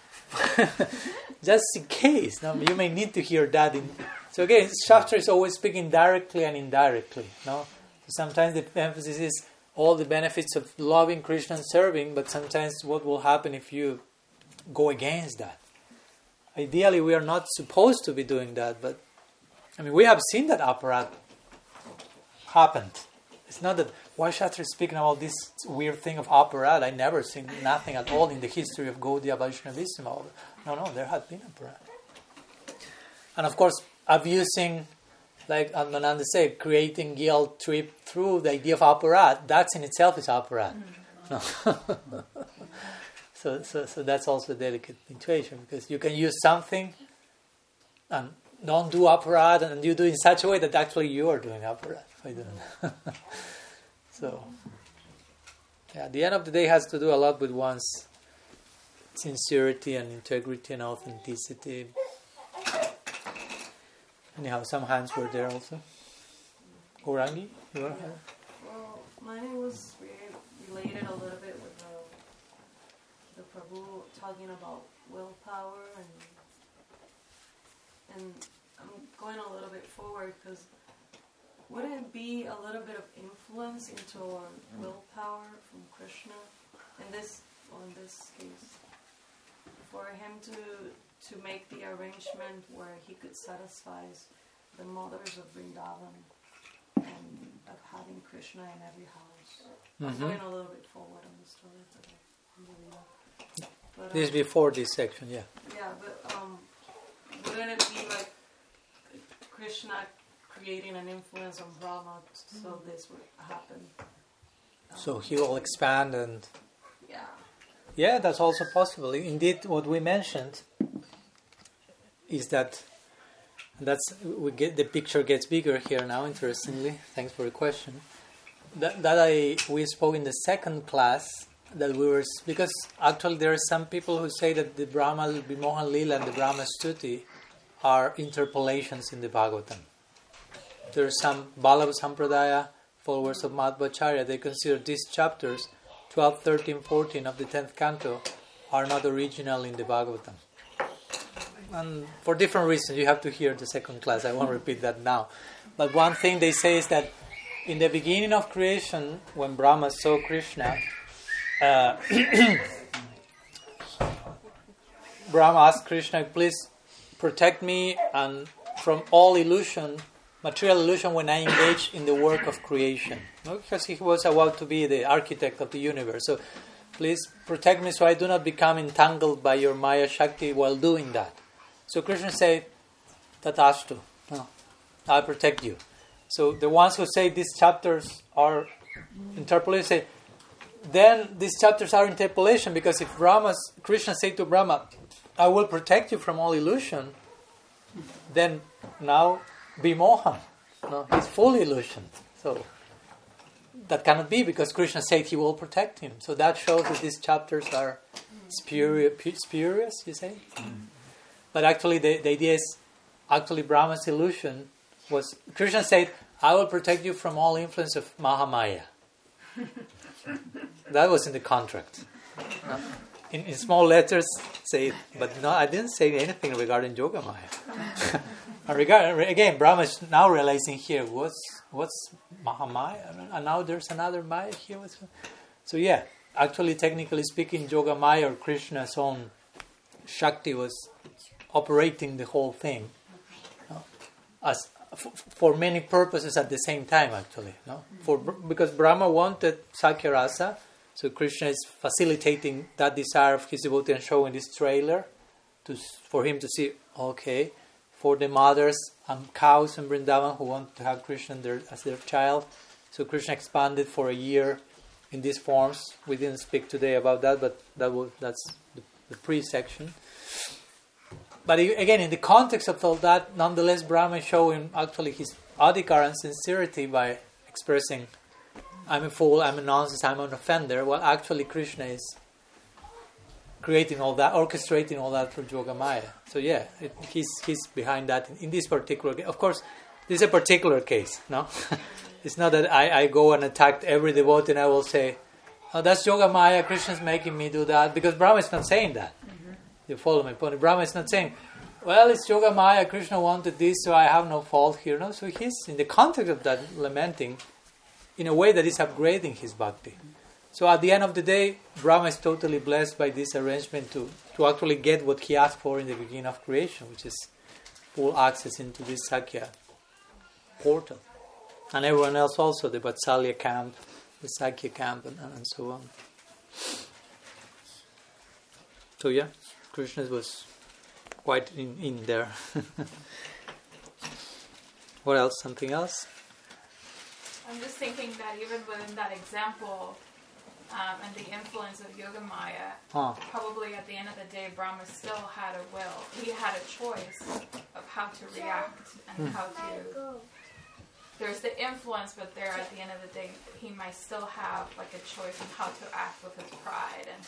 Just in case. No, you may need to hear that. So again, Shastra is always speaking directly and indirectly. No, sometimes the emphasis is all the benefits of loving Krishna and serving, but sometimes what will happen if you go against that? Ideally, we are not supposed to be doing that, but I mean, we have seen that aparad happened. It's not that why Shastra is speaking about this weird thing of aparad. I never seen nothing at all in the history of Gaudiya Vaishnavism. No, there had been aparad. And of course, abusing, like Atmananda said, creating guilt trip through the idea of aparad, that's in itself is aparad. No. So that's also a delicate situation, because you can use something and don't do aparad, and you do it in such a way that actually you are doing aparad. So, yeah, at the end of the day has to do a lot with one's sincerity and integrity and authenticity. Anyhow, some hands were there also. Gaurangi, you are here? Well, mine was related a little bit with the Prabhu talking about willpower, and I'm going a little bit forward because wouldn't it be a little bit of influence into our willpower from Krishna in this case, for him to make the arrangement where he could satisfy the mothers of Vrindavan and of having Krishna in every house? I'm going a little bit forward on the story today. But, this is before this section, yeah. Yeah, but wouldn't it be like Krishna creating an influence on Brahma so this would happen? So he will expand and... Yeah. Yeah, that's also possible. Indeed, what we mentioned is that the picture gets bigger here now, interestingly. Thanks for the question. We spoke in the second class that because actually there are some people who say that the Brahma Vimohan Lila and the Brahma Stuti are interpolations in the Bhagavatam. There are some Vallabha Sampradaya, followers of Madhvacharya, they consider these chapters 12, 13, 14 of the 10th canto are not original in the Bhagavatam. And for different reasons, you have to hear the second class. I won't repeat that now. But one thing they say is that in the beginning of creation, when Brahma saw Krishna, Brahma asked Krishna, please protect me and from all illusion, material illusion, when I engage in the work of creation. No? Because he was about to be the architect of the universe. So please protect me so I do not become entangled by your Maya Shakti while doing that. So Krishna said, Tatastu, no, I'll protect you. So the ones who say these chapters are interpolation say, then these chapters are interpolation, because if Krishna said to Brahma, I will protect you from all illusion, then now be Mohan. No, he's full illusion. So that cannot be, because Krishna said he will protect him. So that shows that these chapters are spurious, you say? But actually the idea is, actually Brahma's illusion was, Krishna said, I will protect you from all influence of Mahamaya. That was in the contract. In small letters say, but no, I didn't say anything regarding Yogamaya. Again, Brahma is now realizing here, what's Mahamaya? And now there's another Maya here. So yeah, actually technically speaking, Yogamaya or Krishna's own Shakti was operating the whole thing, as for many purposes at the same time, actually. Because Brahma wanted Sakya Rasa, so Krishna is facilitating that desire of his devotee and showing this trailer for him to see, okay, for the mothers and cows in Vrindavan who want to have Krishna as their child. So Krishna expanded for a year in these forms. We didn't speak today about that, but that's the pre-section. But again, in the context of all that, nonetheless, Brahma is showing actually his adhikar and sincerity by expressing, I'm a fool, I'm a nonsense, I'm an offender. Well, actually, Krishna is creating all that, orchestrating all that for Yogamaya. So yeah, he's behind that in this particular case. Of course, this is a particular case, no? It's not that I go and attack every devotee and I will say, oh, that's Yogamaya, Krishna's making me do that. Because Brahma is not saying that. You follow my point? Brahma is not saying, well, it's Yogamaya, Krishna wanted this, so I have no fault here. No, so he's, in the context of that, lamenting in a way that is upgrading his bhakti. So at the end of the day, Brahma is totally blessed by this arrangement to actually get what he asked for in the beginning of creation, which is full access into this Sakya portal. And everyone else also, the Vatsalya camp, the Sakya camp, and so on. So yeah, Krishna was quite in there. What else? Something else? I'm just thinking that even within that example, and the influence of Yogamaya, probably at the end of the day, Brahma still had a will. He had a choice of how to react and how to... There's the influence, but there at the end of the day, he might still have like a choice on how to act with his pride and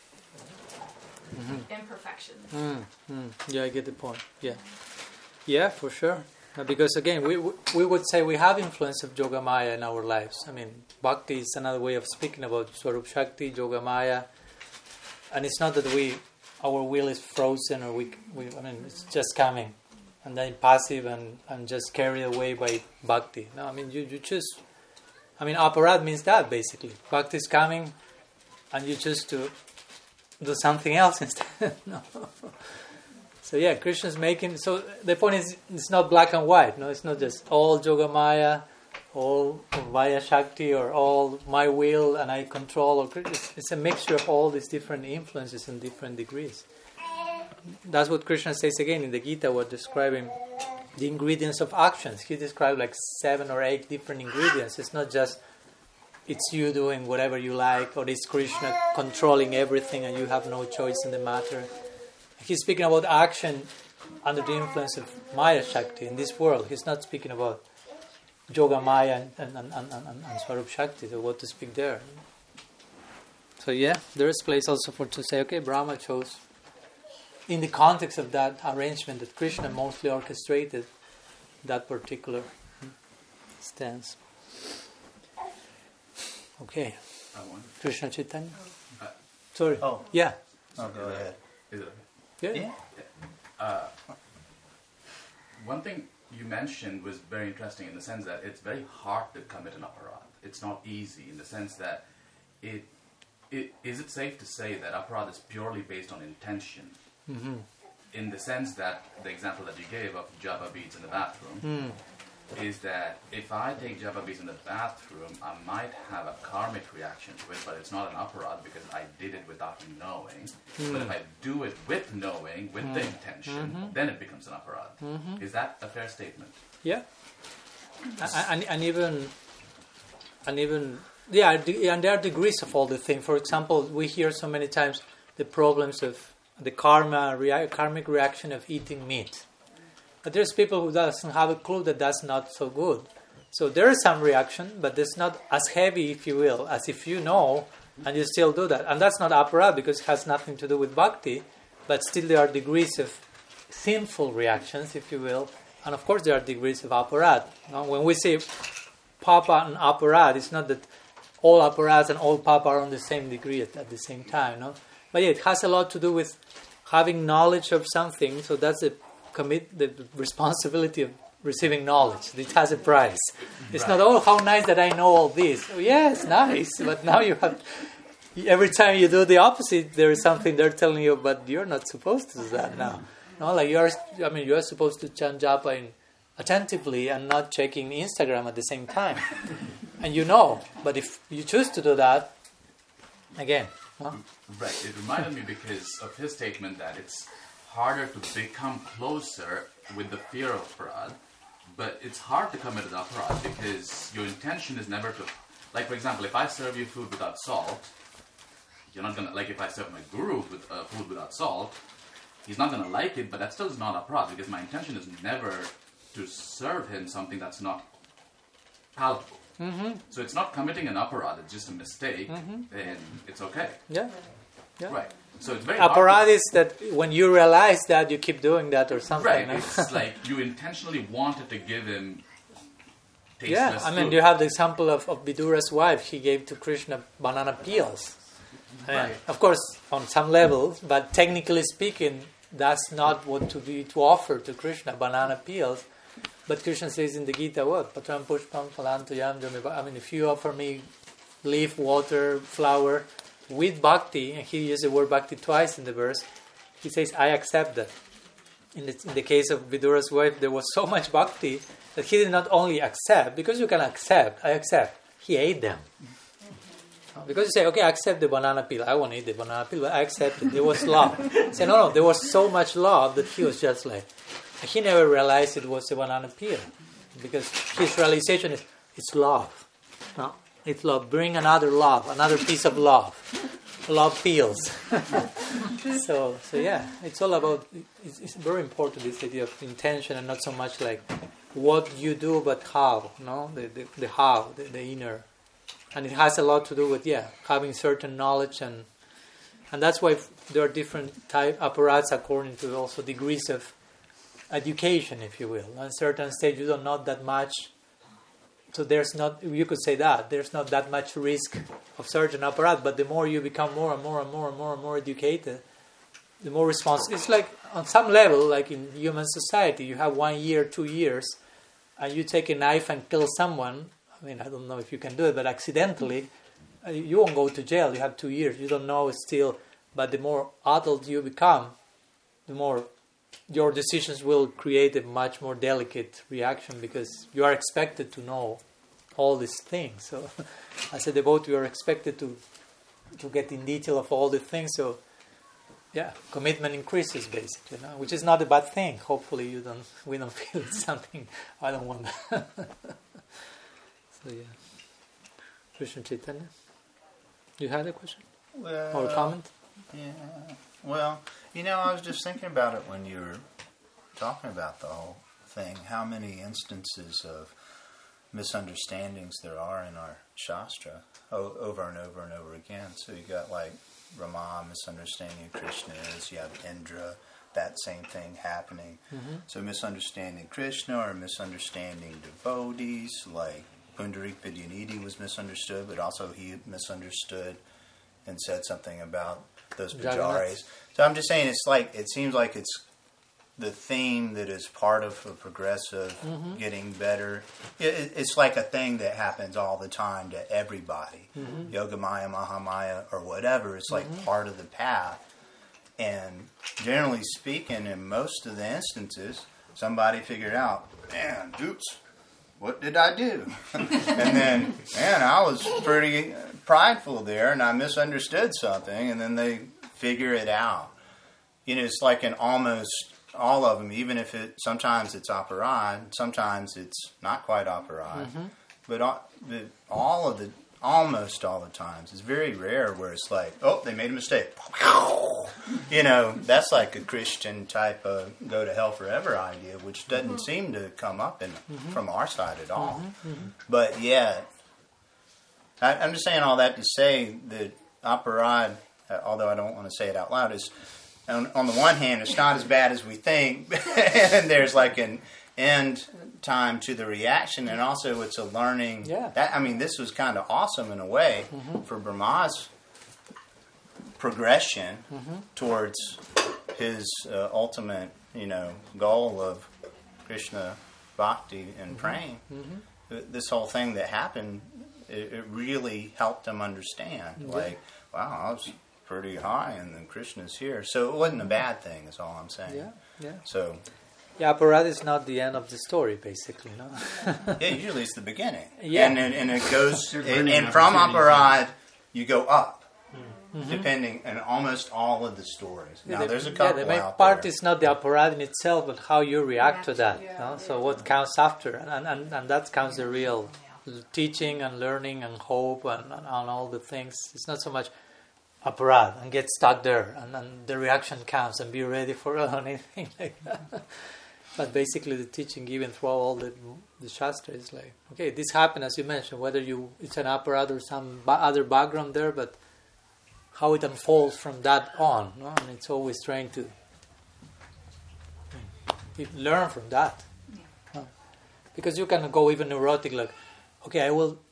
his imperfections. Yeah, I get the point. Yeah, for sure. Because again, we would say we have influence of Yogamaya in our lives. I mean, Bhakti is another way of speaking about Swarup Shakti, Yogamaya, and it's not that our will is frozen or we I mean, it's just coming and then passive and just carried away by Bhakti. No, I mean, you choose. I mean, aparad means that basically. Bhakti is coming, and you choose to do something else instead. No. So yeah, Krishna's making... So the point is, it's not black and white. No, it's not just all Yogamaya, all Vaya Shakti, or all my will and I control. Or it's a mixture of all these different influences in different degrees. That's what Krishna says again in the Gita, when describing the ingredients of actions. He described like 7 or 8 different ingredients. It's not just it's you doing whatever you like, or it's Krishna controlling everything and you have no choice in the matter. He's speaking about action under the influence of Maya Shakti in this world. He's not speaking about Yoga Maya and Swarup Shakti, so what to speak there. So yeah, there is place also to say, okay, Brahma chose, in the context of that arrangement that Krishna mostly orchestrated, that particular stance. Okay. Krishna Chaitanya? Sorry. Oh. Yeah. Oh, go ahead. Is it? Yeah. One thing you mentioned was very interesting in the sense that it's very hard to commit an aparad. It's not easy in the sense that is it safe to say that aparad is purely based on intention? Mm-hmm. In the sense that the example that you gave of java beads in the bathroom is that if I take java beads in the bathroom, I might have a karmic reaction to it, but it's not an aparad because I did it without knowing. But if I do it with knowing, with the intention, then it becomes an aparad. Is that a fair statement? Yeah. And even yeah, and there are degrees of all the things. For example, we hear so many times the problems of the karmic reaction of eating meat. But there's people who doesn't have a clue that that's not so good. So there is some reaction, but it's not as heavy, if you will, as if you know and you still do that. And that's not aparad because it has nothing to do with bhakti, but still there are degrees of sinful reactions, if you will. And of course there are degrees of aparad. Now, when we say papa and aparad, it's not that all aparads and all papa are on the same degree at the same time. No? But yeah, it has a lot to do with having knowledge of something, so that's the responsibility of receiving knowledge. It has a price. It's not, oh, how nice that I know all this. Oh, yeah, it's nice, but now you have... Every time you do the opposite, there is something they're telling you, but you're not supposed to do that now. No, like you are supposed to chant japa attentively and not checking Instagram at the same time. And but if you choose to do that, again. Huh? Right. It reminded me because of his statement that it's harder to become closer with the fear of aparad, but it's hard to commit an aparad because your intention is never to, like for example, if I serve you food without salt, you're not gonna, like if I serve my guru with food without salt, he's not gonna like it, but that still is not aparad because my intention is never to serve him something that's not palatable. Mm-hmm. So it's not committing an aparad, it's just a mistake, then it's okay. Yeah. Right. So it's very aparad is that when you realize that you keep doing that or something. Right. No? It's like you intentionally wanted to give him tasteless food. You have the example of Vidura's wife. He gave to Krishna banana peels. Right. Of course, on some levels, but technically speaking, that's not what to offer to Krishna, banana peels. But Krishna says in the Gita, what? Patram pushpam phalantoyam jami. If you offer me leaf, water, flower, with bhakti, and he used the word bhakti twice in the verse, he says, I accept that. In the case of Vidura's wife, there was so much bhakti that he did not only accept, because you can accept, I accept, he ate them. Because you say, okay, I accept the banana peel, I won't eat the banana peel, but I accept it, there was love. Say, no, there was so much love that he was just like, he never realized it was a banana peel, because his realization is, it's love. No? It's love. Bring another love, another piece of love. Love peels. So yeah, it's all about. It's very important, this idea of intention, and not so much like what you do, but how. No, the how, the inner, and it has a lot to do with having certain knowledge, and that's why there are different type apparats according to also degrees of education, if you will. On a certain stage, you don't know that much. So there's not, you could say that, there's not that much risk of certain apparat, but the more you become more and more educated, the more responsible. It's like, on some level, like in human society, you have 1 year, 2 years, and you take a knife and kill someone. I mean, I don't know if you can do it, but accidentally, you won't go to jail. You have 2 years. You don't know still, but the more adult you become, the more your decisions will create a much more delicate reaction because you are expected to know all these things. So, as a devotee, you are expected to get in detail of all the things. So, commitment increases basically, which is not a bad thing. Hopefully, we don't feel it's something I don't want. So, Krishna Chaitanya, you had a question or a comment? Yeah. Well, I was just thinking about it when you were talking about the whole thing, how many instances of misunderstandings there are in our Shastra over and over and over again. So you got like Rama misunderstanding Krishna is, you have Indra, that same thing happening. Mm-hmm. So misunderstanding Krishna or misunderstanding devotees, like Pundarik Vidyanidhi was misunderstood, but also he misunderstood and said something about those pujaris. So I'm just saying, it seems like it's the theme that is part of a progressive getting better. It's like a thing that happens all the time to everybody. Mm-hmm. Yogamaya, Mahamaya, or whatever. It's like part of the path. And generally speaking, in most of the instances, somebody figured out, man, oops, what did I do? And then, man, I was pretty prideful there, and I misunderstood something, and then they figure it out. It's like in almost all of them, even if sometimes it's aparad, sometimes it's not quite aparad, but almost all the times, it's very rare where it's like, oh, they made a mistake. That's like a Christian type of go to hell forever idea, which doesn't seem to come up from our side at all. But yet, I'm just saying all that to say that aparad, although I don't want to say it out loud, is on the one hand, it's not as bad as we think, and there's like an end time to the reaction, and also it's a learning. Yeah. This was kind of awesome in a way for Brahma's progression towards his ultimate, goal of Krishna bhakti and praying. This whole thing that happened, it really helped him understand. Like, wow, I was pretty high, and then Krishna's here. So it wasn't a bad thing, is all I'm saying. Yeah. So, Yeah, aparad is not the end of the story, basically, no? yeah, usually it's the beginning. Yeah. And it goes, They're learning and from opportunities. aparad, you go up. Depending on almost all of the stories. Now, there's a couple the main out part there. is not the aparad in itself, but how you react to that. Yeah. No? So what counts after, and that counts the real teaching and learning and hope and all the things. It's not so much aparad and get stuck there, and the reaction counts and be ready for anything like that. But basically, the teaching given through all the Shastra is like, okay, this happened as you mentioned, whether it's an aparad or some other background there, but how it unfolds from that on, no? And it's always trying to learn from that. No? Because you can go even neurotic, like, okay,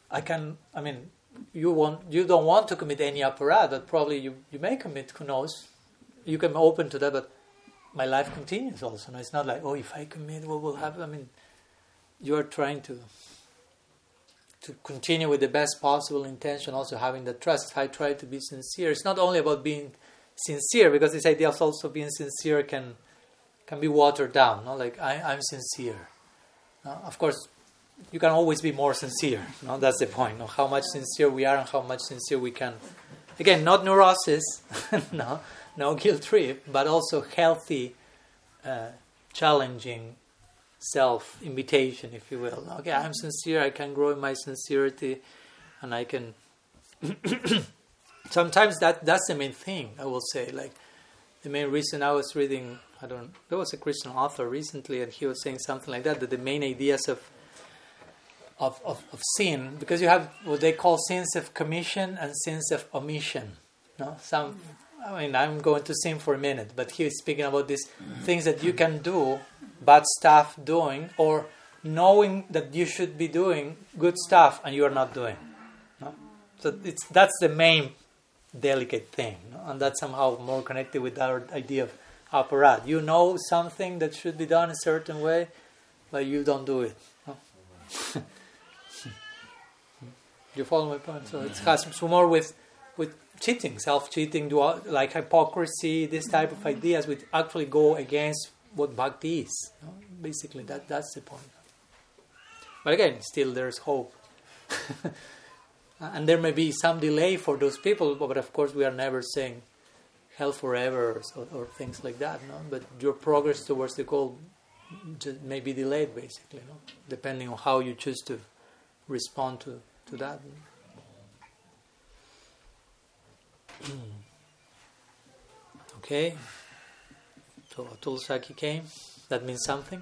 you don't want to commit any aparad, but probably you may commit, who knows? You can be open to that, but my life continues also. No? It's not like, oh, if I commit, what will happen? You are trying to continue with the best possible intention, also having the trust. I try to be sincere. It's not only about being sincere, because this idea of also being sincere can be watered down. No? Like, I'm sincere. Of course, you can always be more sincere. No? That's the point. No? How much sincere we are and how much sincere we can. Again, not neurosis, no guilt trip, but also healthy, challenging self-invitation, if you will. Okay, I'm sincere, I can grow in my sincerity, and I can... Sometimes that's the main thing, I will say. Like, the main reason I was reading, there was a Christian author recently, and he was saying something like that the main ideas of sin, because you have what they call sins of commission and sins of omission. No? I'm going to sin for a minute, but he is speaking about these things that you can do, bad stuff doing, or knowing that you should be doing good stuff and you are not doing. No? So that's the main delicate thing, no? And that's somehow more connected with our idea of aparad. You know something that should be done a certain way, but you don't do it. No? You follow my point? So it has more with cheating, self-cheating, like hypocrisy, this type of ideas which actually go against what bhakti is. No? Basically, that's the point. But again, still there's hope. And there may be some delay for those people, but of course we are never saying hell forever or things like that. No? But your progress towards the goal just may be delayed, basically, no? Depending on how you choose to respond to that. Okay, so Atul Saki came. That means something.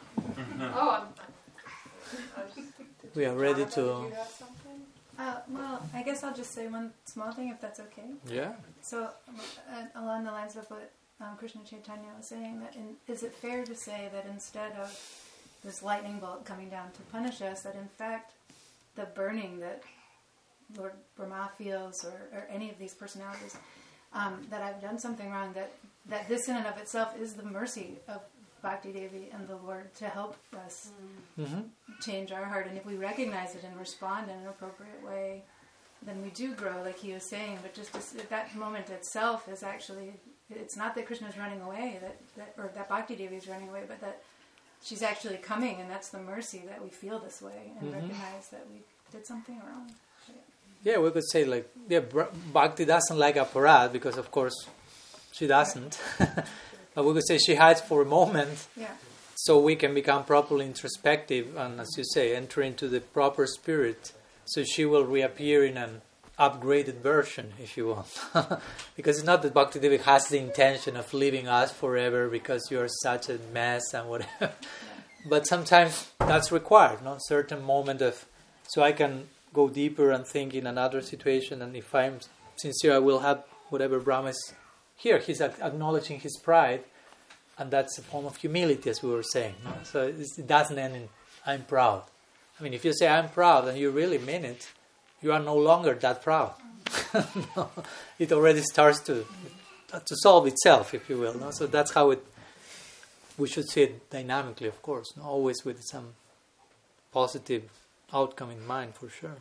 We are ready to. Well, I guess I'll just say one small thing, if that's okay. Yeah. So, along the lines of what Krishna Chaitanya was saying, is it fair to say that instead of this lightning bolt coming down to punish us, that in fact the burning that Lord Brahma feels, or any of these personalities, that I've done something wrong, that this in and of itself is the mercy of Bhakti Devi and the Lord to help us change our heart. And if we recognize it and respond in an appropriate way, then we do grow, like he was saying. But just that moment itself is actually, it's not that Krishna is running away, or that Bhakti Devi is running away, but that she's actually coming, and that's the mercy that we feel this way and recognize that we did something wrong. Yeah, we could say Bhakti doesn't like aparad, because of course she doesn't. But we could say she hides for a moment, so we can become properly introspective and, as you say, enter into the proper spirit. So she will reappear in an upgraded version, if you want. Because it's not that Bhakti Devi has the intention of leaving us forever because you're such a mess and whatever. But sometimes that's required, no? Certain moment of, so I can go deeper and think in another situation, and if I'm sincere, I will have whatever Brahma is here. He's acknowledging his pride, and that's a form of humility, as we were saying. No? So it doesn't end in I'm proud. I mean, if you say I'm proud and you really mean it, you are no longer that proud. No, it already starts to solve itself, if you will. No? So that's how we should see it dynamically, of course, no? Always with some positive outcome in mind, for sure.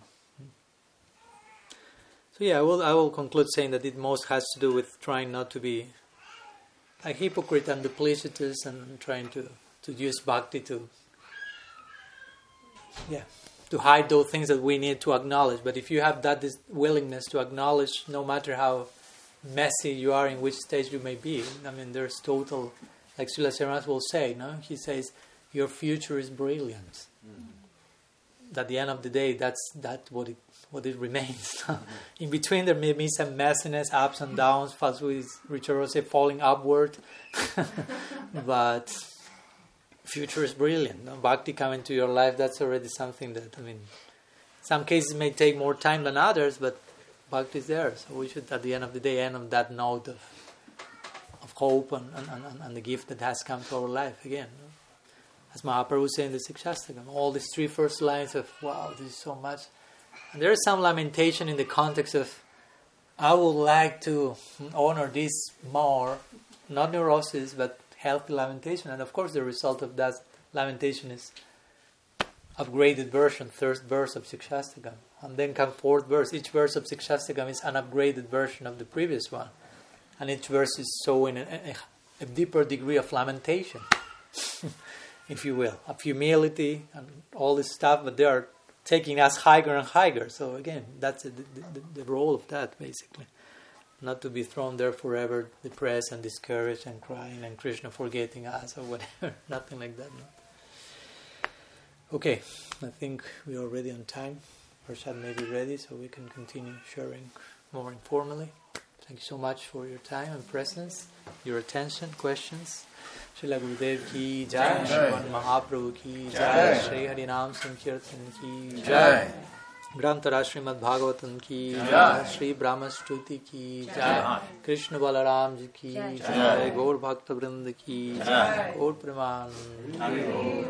So yeah, I will conclude saying that it most has to do with trying not to be a hypocrite and duplicitous and trying to use bhakti to hide those things that we need to acknowledge. But if you have that willingness to acknowledge, no matter how messy you are, in which stage you may be, I mean, there's total, like Srila Srimas will say, no? He says, your future is brilliant. At the end of the day, that's what it remains. In between, there may be some messiness, ups and downs, fast with Richard say, falling upward. But future is brilliant. No? Bhakti coming to your life, that's already something that, I mean, some cases may take more time than others, but Bhakti is there. So we should, at the end of the day, end on that note of hope and the gift that has come to our life again. No? As Mahaprabhu said in the Sikshastakam, all these 3 first lines of, wow, this is so much. And there is some lamentation in the context of, I would like to honor this more, not neurosis, but healthy lamentation. And of course the result of that lamentation is upgraded version, 3rd verse of Sikshastakam. And then comes 4th verse. Each verse of Sikshastakam is an upgraded version of the previous one. And each verse is showing a deeper degree of lamentation. If you will, of humility and all this stuff, but they are taking us higher and higher. So again, that's the role of that, basically. Not to be thrown there forever, depressed and discouraged and crying and Krishna forgetting us or whatever. Nothing like that. No? Okay, I think we're already on time. Prasad may be ready, so we can continue sharing more informally. Thank you so much for your time and presence, your attention, questions. Srila Gurudev ki jai, Sriman Mahaprabhu ki jai, Shri Harinam Sankirtan ki jai, Grantara Srimad Bhagavatam ki jai, Shri Brahma Stuti ki jai, Krishna Balaram ji ki jai, Gaur Bhakta Vrinda ki jai, Gaur Praman.